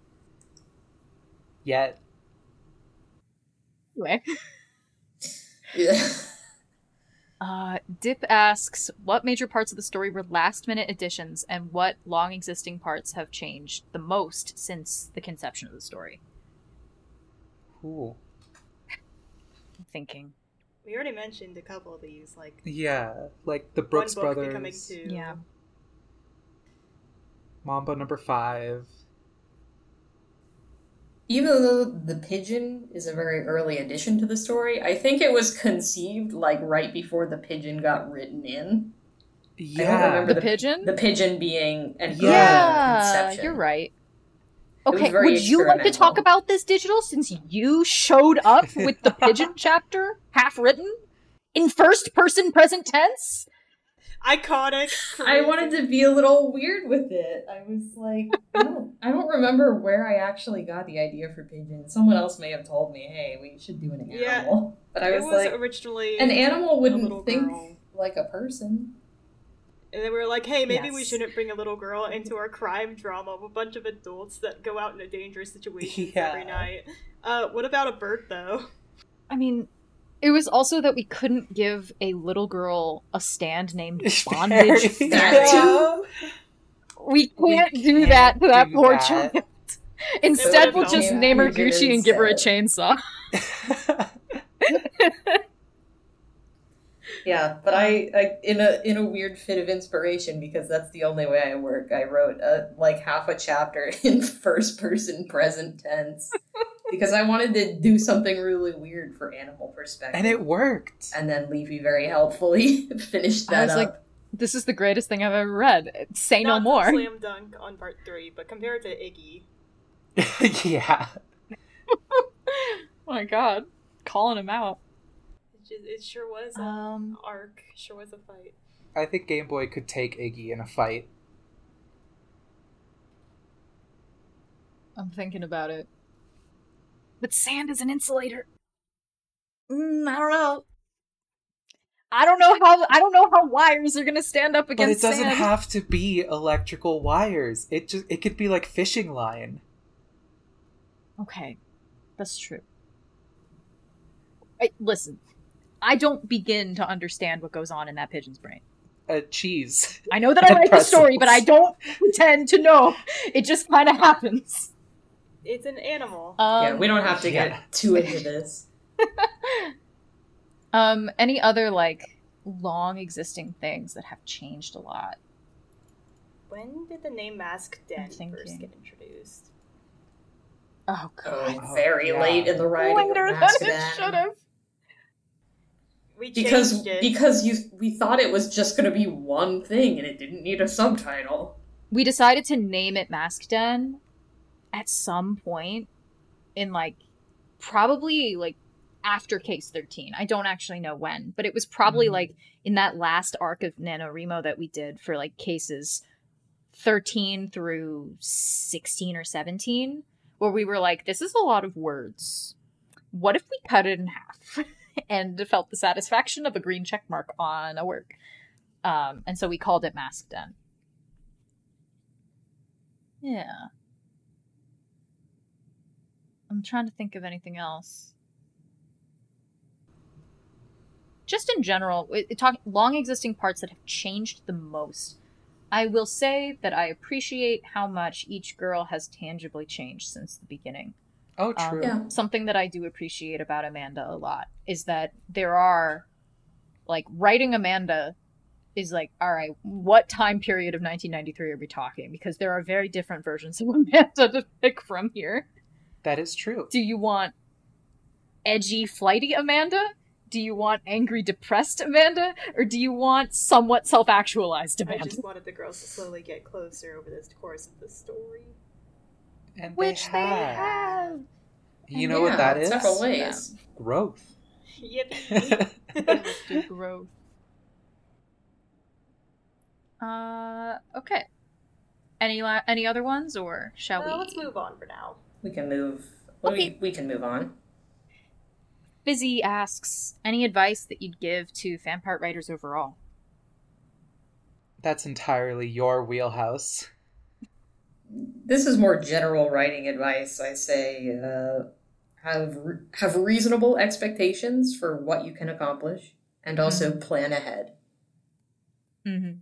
Yet. Anyway. Yeah. Uh, Dip asks, what major parts of the story were last-minute additions, and what long-existing parts have changed the most since the conception of the story? Ooh. I'm thinking. We already mentioned a couple of these, like Yeah. Like the Brooks one book Brothers. becoming two. Yeah. Mambo number five. Even though the pigeon is a very early addition to the story, I think it was conceived like right before the pigeon got written in. Yeah. remember The, the- pigeon? The pigeon being an Yeah. yeah, conception. you're right. Okay, very would you like to talk experimental. about this, Digital, since you showed up with the pigeon chapter, half written, in first person present tense? Iconic. I wanted to be a little weird with it. I was like, I don't, I don't remember where I actually got the idea for pigeon. Someone else may have told me, hey, we should do an Yeah, animal. But I it was, was like, originally an animal a wouldn't little think girl. like a person. And then we were like, hey, maybe we Yes. shouldn't bring a little girl into our crime drama of a bunch of adults that go out into dangerous situations Yeah. every night. Uh, what about a bird, though? I mean, it was also that we couldn't give a little girl a stand named Bondage Very- That Fairy. too? We can't We do can't that to that do poor that. child. Instead, would've we'll just helped. name her Pigeon Gucci and give her a instead. chainsaw. Yeah, but I, I in a in a weird fit of inspiration, because that's the only way I work, I wrote a, like half a chapter in first person present tense because I wanted to do something really weird for animal perspective. And it worked. And then Levy very helpfully finished that I was up. like, this is the greatest thing I've ever read. Say Not no more. to slam dunk on part three, but compared to Iggy, Yeah. Oh my god. Calling him out. it, just, it sure was an Um, arc. Sure was a fight. I think Game Boy could take Iggy in a fight. I'm thinking about it. But sand is an insulator. Mm, I don't know. I don't know how I don't know how wires are gonna stand up But against it doesn't sand. have to be electrical wires. It just it could be like fishing line. Okay, that's true. I, listen, I don't begin to understand what goes on in that pigeon's brain. A cheese. I know that I And write the story, pretzels. but I don't pretend to know. It just kind of happens. It's an animal. Um, yeah, we don't have to yeah. get too into this. Um, any other like long existing things that have changed a lot? When did the name Mask Den thinking. first get introduced? Oh god, Oh, very yeah. late in the writing later of than it Mascadan. should have. We Because changed it. because you we thought it was just gonna be one thing and it didn't need a subtitle. We decided to name it Mask Den at some point in like probably like after case thirteen. I don't actually know when, but it was probably Mhm. like in that last arc of NaNoWriMo that we did for like cases thirteen through sixteen or seventeen, where we were like, this is a lot of words. What if we cut it in half? And felt the satisfaction of a green check mark on a work. Um, and so we called it Mask Den. Yeah. I'm trying to think of anything else. Just in general, it, it talk long existing parts that have changed the most. I will say that I appreciate how much each girl has tangibly changed since the beginning. Oh, Um, true. Yeah. Something that I do appreciate about Amanda a lot is that there are, like, writing Amanda is like, all right, what time period of nineteen ninety-three are we talking? Because there are very different versions of Amanda to pick from here. That is true. Do you want edgy, flighty Amanda? Do you want angry, depressed Amanda? Or do you want somewhat self-actualized I Amanda? just wanted the girls to slowly get closer over this course of the story. And Which they they have. have. You know Yeah, what that is? Several ways. Growth. Yippee! Do growth. Uh, okay. Any la- any other ones, or shall well, we? let's move on for now. We can move well, Okay. we, we can move on. Fizzy asks, any advice that you'd give to fan part writers overall? That's entirely your wheelhouse. This is more general writing advice. I say uh, have re- have reasonable expectations for what you can accomplish, and also plan ahead. Mm-hmm.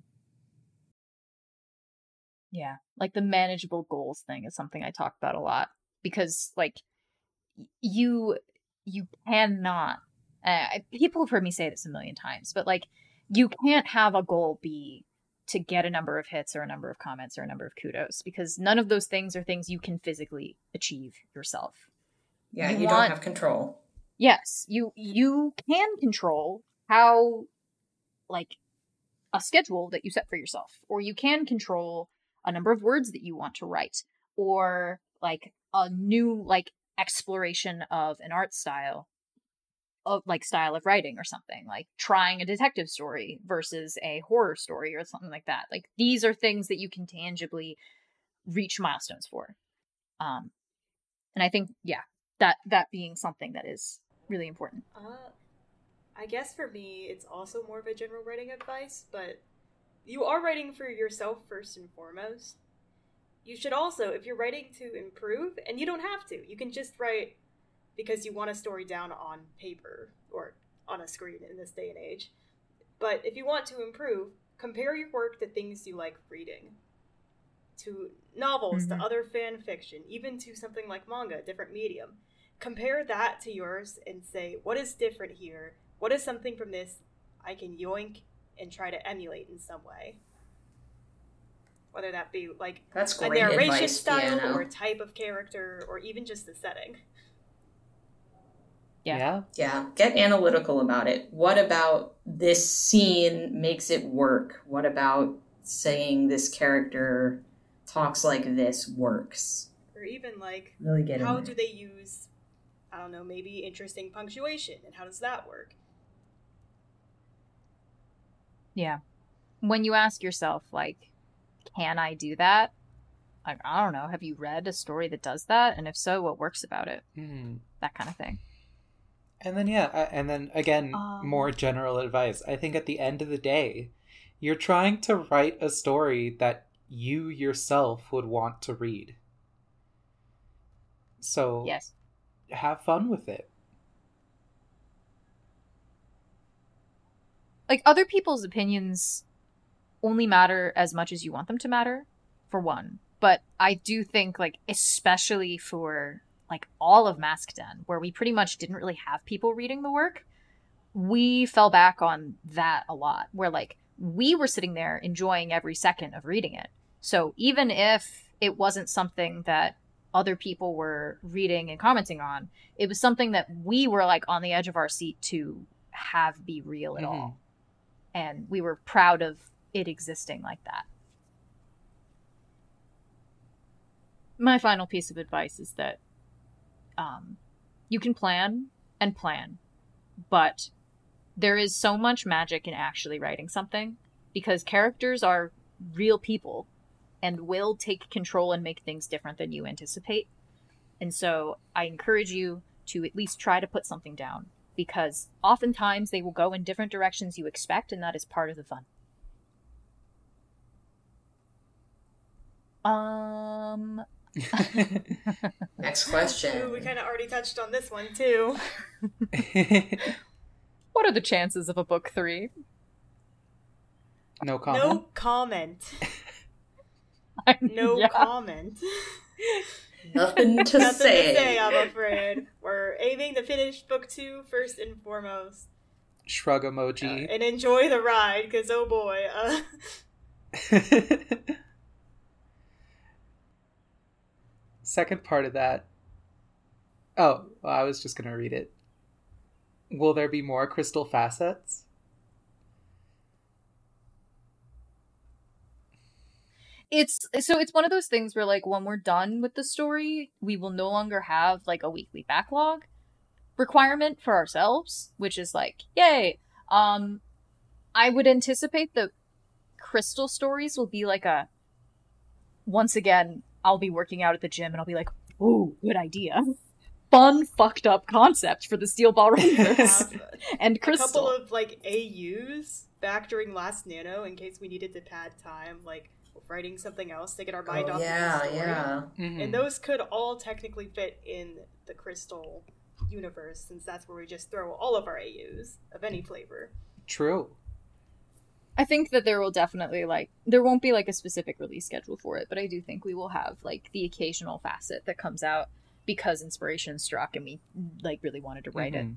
Yeah, like the manageable goals thing is something I talk about a lot because, like, y- you you cannot. Uh, people have heard me say this a million times, but like, you can't have a goal be to get a number of hits or a number of comments or a number of kudos because none of those things are things you can physically achieve yourself. Yeah, You you, want- don't have control. Yes, you you can control how, like, a schedule that you set for yourself, or you can control a number of words that you want to write, or like a new like exploration of an art style, of like style of writing or something, like trying a detective story versus a horror story or something like that. Like these are things that you can tangibly reach milestones for. Um, and I think, yeah, that that being something that is really important. Uh, I guess for me, it's also more of a general writing advice, but you are writing for yourself first and foremost. You should also, if you're writing to improve, and you don't have to, you can just write because you want a story down on paper or on a screen in this day and age. But if you want to improve, compare your work to things you like reading. To novels, mm-hmm. to other fan fiction, even to something like manga, a different medium. Compare that to yours and say, what is different here? What is something from this I can yoink and try to emulate in some way? Whether that be like That's a great narration advice, style Deanna. or a type of character or even just the setting. Yeah. yeah. Yeah. Get analytical about it. What about this scene makes it work? What about saying this character talks like this works? Or even like, really get how in do they use, I don't know, maybe interesting punctuation, and how does that work? Yeah. When you ask yourself, like, can I do that? Like, I don't know. Have you read a story that does that? And if so, what works about it? Mm. That kind of thing. And then, yeah, uh, and then again, Um, more general advice. I think at the end of the day, you're trying to write a story that you yourself would want to read. So, yes. have fun with it. Like, other people's opinions only matter as much as you want them to matter, for one. But I do think, like, especially for, like, all of Mask Den, where we pretty much didn't really have people reading the work, we fell back on that a lot, where, like, we were sitting there enjoying every second of reading it. So even if it wasn't something that other people were reading and commenting on, it was something that we were, like, on the edge of our seat to have be real at mm-hmm. all. And we were proud of it existing like that. My final piece of advice is that um, you can plan and plan, but there is so much magic in actually writing something, because characters are real people and will take control and make things different than you anticipate. And so I encourage you to at least try to put something down, because oftentimes they will go in different directions you expect, and that is part of the fun. Um... Next question. Ooh, we kind of already touched on this one, too. What are the chances of a book three? No comment? No comment. No yeah. comment. Nothing to Nothing say. to say, I'm afraid. We're aiming to finish book two first and foremost. Shrug emoji. Uh, and enjoy the ride, because oh boy. Uh... Second part of that. Oh, well, I was just going to read it. Will there be more crystal facets? It's so it's one of those things where, like, when we're done with the story, we will no longer have, like, a weekly backlog requirement for ourselves, which is like, yay. Um, I would anticipate that crystal stories will be like a, once again, I'll be working out at the gym and I'll be like, ooh, good idea. Fun, fucked up concept for the Steel Ball Rangers. And crystal. A couple of, like, A Us back during Last Nano in case we needed to pad time, like, writing something else to get our mind oh, off yeah, of the story. Yeah, mm-hmm. And those could all technically fit in the crystal universe, since that's where we just throw all of our A Us of any flavor. True. I think that there will definitely, like, there won't be, like, a specific release schedule for it, but I do think we will have, like, the occasional facet that comes out because inspiration struck and we, like, really wanted to write mm-hmm. it.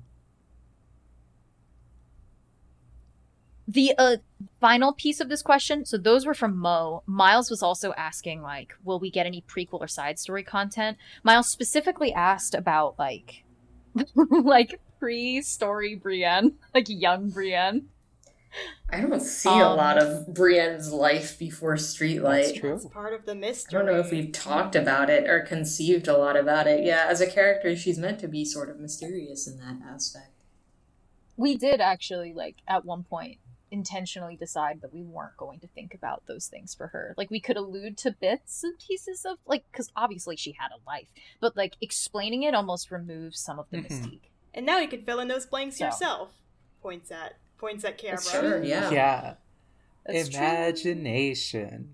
The uh, final piece of this question, so those were from Mo. Miles was also asking, like, will we get any prequel or side story content? Miles specifically asked about, like, like, pre-story Brienne, like, young Brienne. I don't see Um, a lot of Brienne's life before Streetlight. That's true. It's part of the I mystery. don't know if we've talked about it or conceived a lot about it. Yeah, as a character, she's meant to be sort of mysterious in that aspect. We did actually, like, at one point, intentionally decide that we weren't going to think about those things for her. Like, we could allude to bits and pieces of, like, because obviously she had a life, but, like, explaining it almost removes some of the Mhm. mystique. And now you can fill in those blanks So. yourself. Points at points at camera. That's true, yeah. Yeah. That's true. Imagination.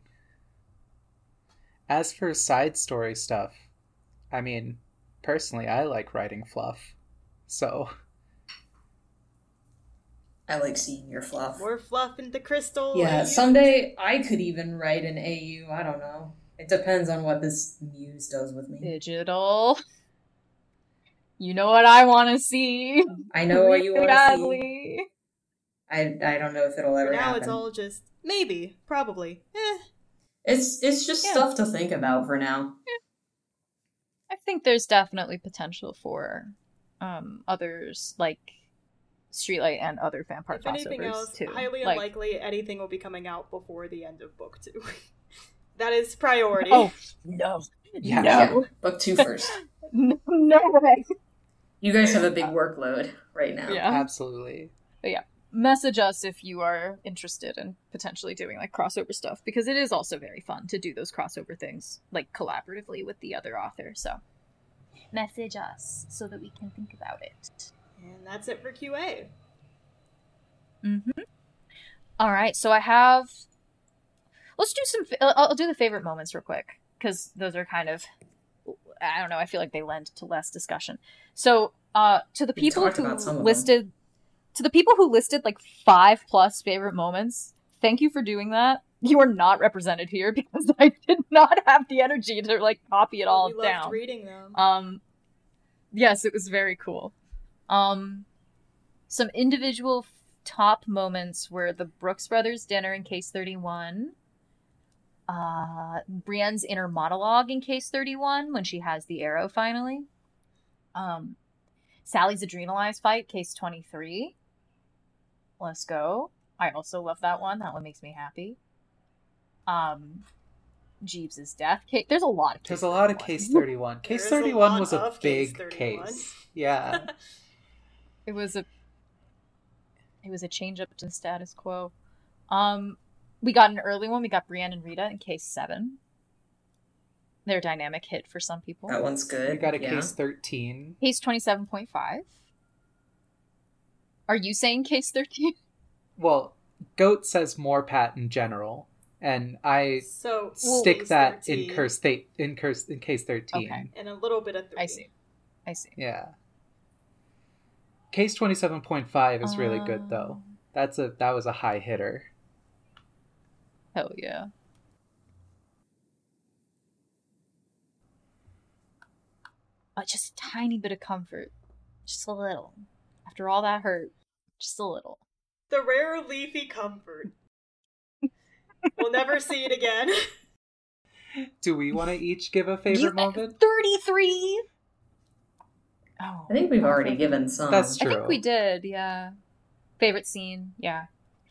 As for side story stuff, I mean, personally, I like writing fluff. So, I like seeing your fluff. More fluff into crystal. Yeah, and- someday I could even write an A U. I don't know. It depends on what this muse does with me. Digital. You know what I want to see. I know what you Really want to see. badly. I I don't know if it'll For ever now, happen. it's all just maybe, probably. Eh. It's it's just Yeah. stuff to think about for now. I think there's definitely potential for um others like Streetlight and other fan part If anything crossovers else, too. highly Like- unlikely anything will be coming out before the end of book two. That is priority. Oh no, Yeah. no, Yeah, book two first. no, no way. You guys have a big workload right now. Yeah. absolutely. Message us if you are interested in potentially doing like crossover stuff, because it is also very fun to do those crossover things like collaboratively with the other author. So message us so that we can think about it. And that's it for Q A. Mm-hmm. All right, so I have. Let's do some. fa- I'll I'll do the favorite moments real quick because those are kind of. I don't know. I feel like they lend to less discussion. So, uh, to the We people talked who about some of them. listed, to the people who listed like five plus favorite moments, thank you for doing that. You are not represented here because I did not have the energy to like copy it all we loved down. reading them. Um, yes, it was very cool. Um, some individual f- top moments were the Brooks Brothers dinner in Case thirty-one. Uh, Brienne's inner monologue in Case thirty-one when she has the arrow finally. Um, Sally's Adrenalize fight, Case twenty-three. Let's go. I also love that one. That one makes me happy. Um, Jeeves' death case. There's a lot of There's Case a lot of thirty-one. Case thirty-one. Case There is a thirty-one lot was a of Case big thirty-one. case. Yeah. It was a it was a change up to the status quo. Um we got an early one. We got Brienne and Rita in Case seven. Their dynamic hit for some people. That one's good. We got a yeah. Case thirteen. Case twenty-seven point five. Are you saying Case thirteen? Well, Goat says more Pat in general, and I So stick Case that thirteen, in curse th- in curse in Case thirteen. Okay. and a little bit of three. I see. I see. Yeah. Case twenty-seven point five is really good though. Um, That's a that was a high hitter. Hell yeah. Uh, just a tiny bit of comfort. Just a little. After all that hurt, just a little. The rare leafy comfort. We'll never see it again. Do we want to each give a favorite You- moment? thirty-three! Oh, I think we've my already favorite- given some. That's I true. think we did, yeah. Favorite scene, yeah.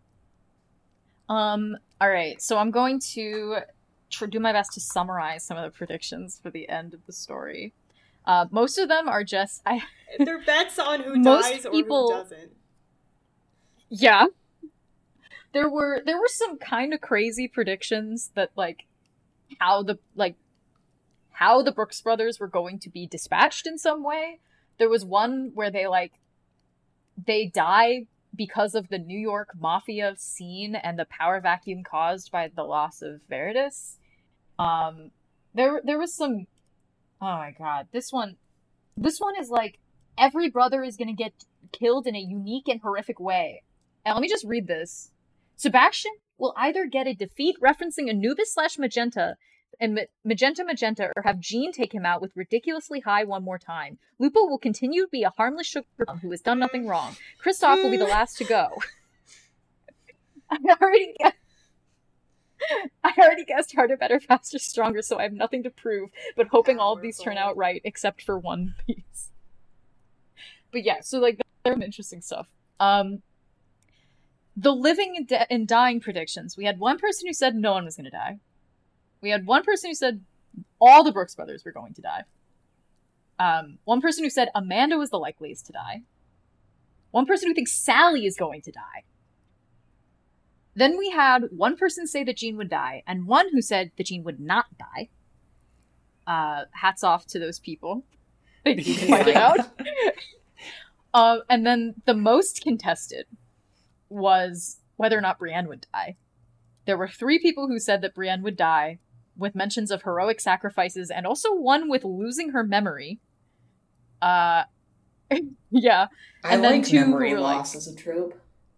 Um, alright, so I'm going to tr- do my best to summarize some of the predictions for the end of the story. Uh, most of them are just, I, They're bets on who Most dies or people- who doesn't. yeah. There were, there were some kind of crazy predictions that, like, how the, like, how the Brooks brothers were going to be dispatched in some way. There was one where they, like, they die because of the New York mafia scene and the power vacuum caused by the loss of Veritas. Um, there, there was some, oh my god, this one, this one is like, every brother is gonna get killed in a unique and horrific way. And let me just read this. Sebastian will either get a defeat referencing Anubis slash Magenta, and Ma- Magenta Magenta, or have Jean take him out with ridiculously high one more time. Lupo will continue to be a harmless sugar plum who has done nothing wrong. Kristoff will be the last to go. I already guessed. I already guessed harder, better, faster, stronger, so I have nothing to prove, but hoping all of these turn Powerful. out right, except for One Piece. But yeah, so like, there's some interesting stuff. Um, the living and, de- and dying predictions. We had one person who said no one was going to die. We had one person who said all the Brooks brothers were going to die. Um, one person who said Amanda was the likeliest to die. One person who thinks Sally is going to die. Then we had one person say that Jean would die, and one who said that Jean would not die. Uh, hats off to those people. They can fight it out. uh, and then the most contested was whether or not Brienne would die. There were three people who said that Brienne would die, with mentions of heroic sacrifices, and also one with losing her memory. Uh, yeah. I And then like two memory who were like- loss as a trope.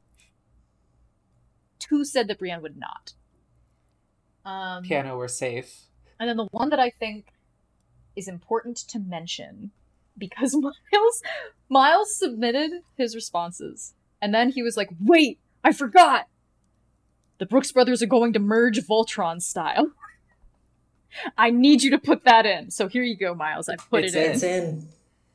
Two said that Brienne would not. Um, Piano, we're safe. And then the one that I think is important to mention, because Miles Miles submitted his responses, and then he was like, wait, I forgot! The Brooks brothers are going to merge Voltron style. I need you to put that in. So here you go, Miles. I put It's it in. It's in.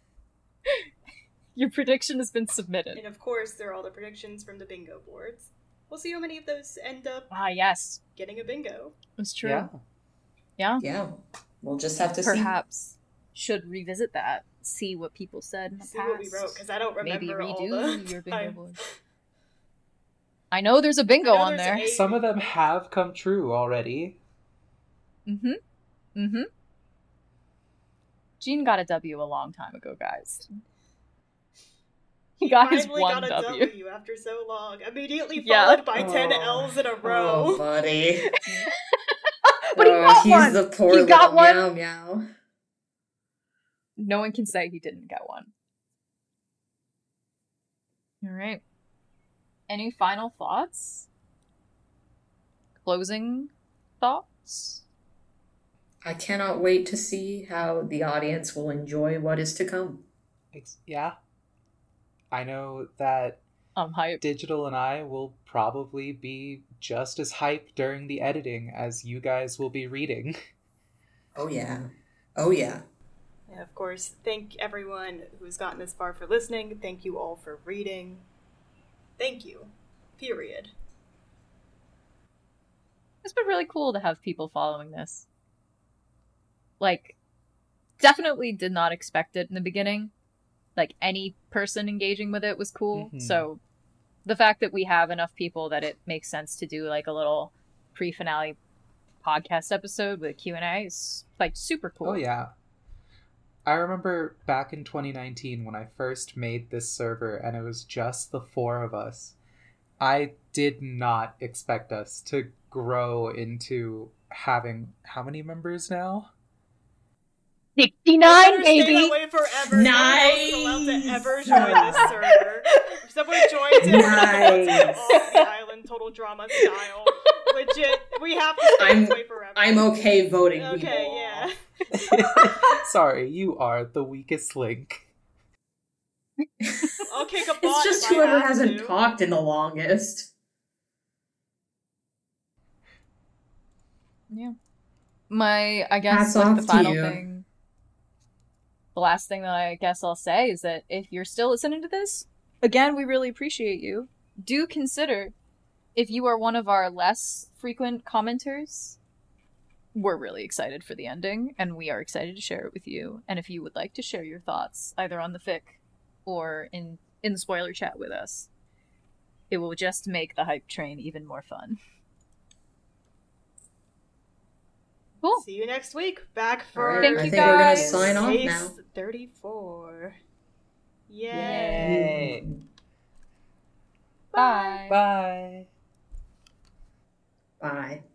Your prediction has been submitted. And of course, there are all the predictions from the bingo boards. We'll see how many of those end up Ah, yes. getting a bingo. It's true. Yeah. Yeah. Yeah. We'll just have to see. Perhaps should revisit that. See what people said in the See past. what we wrote, because I don't remember Maybe all redo the your bingo time. board. I know there's a bingo I know on there's there. a- Some of them have come true already. Mm-hmm. Mm-hmm. Gene got a W a long time ago, guys. He got his Finally one got a W. W after so long. Immediately Yeah. followed by ten Oh. L's in a Oh, row. buddy. But he Oh, got he's one! the poor He got little one! meow meow. No one can say he didn't get one. Alright. Any final thoughts? Closing thoughts? I cannot wait to see how the audience will enjoy what is to come. Ex- Yeah. I know that I'm hyped. Digital and I will probably be just as hyped during the editing as you guys will be reading. Oh, yeah. Oh, yeah. And of course, thank everyone who's gotten this far for listening. Thank you all for reading. Thank you. Period. It's been really cool to have people following this. Like, definitely did not expect it in the beginning. Like, any person engaging with it was cool. Mhm. So, the fact that we have enough people that it makes sense to do, like, a little pre-finale podcast episode with Q and A is, like, super cool. Oh, yeah. I remember back in twenty nineteen when I first made this server and it was just the four of us. I did not expect us to grow into having how many members now? sixty-nine, Better stay baby! that way forever. No one else is allowed to Nice. ever join this server. If someone joins it, we're Nice. gonna off the island, total drama style. Legit, we have to stay I'm- this way forever. I'm okay voting Okay, people yeah. off. Sorry, you are the weakest link. I'll kick a bot It's just if I whoever have hasn't to. talked in the longest. Yeah. My, I guess, Hats like, off the to final you. thing, the last thing that I guess I'll say is that if you're still listening to this, again, we really appreciate you. Do consider, if you are one of our less frequent commenters, we're really excited for the ending, and we are excited to share it with you. And if you would like to share your thoughts, either on the fic or in, in the spoiler chat with us, it will just make the hype train even more fun. Cool. See you next week. Back for Alright, Thank I you, think we're gonna guys. sign off Case now. thirty-four. Yay. Yay. Bye. Bye. Bye.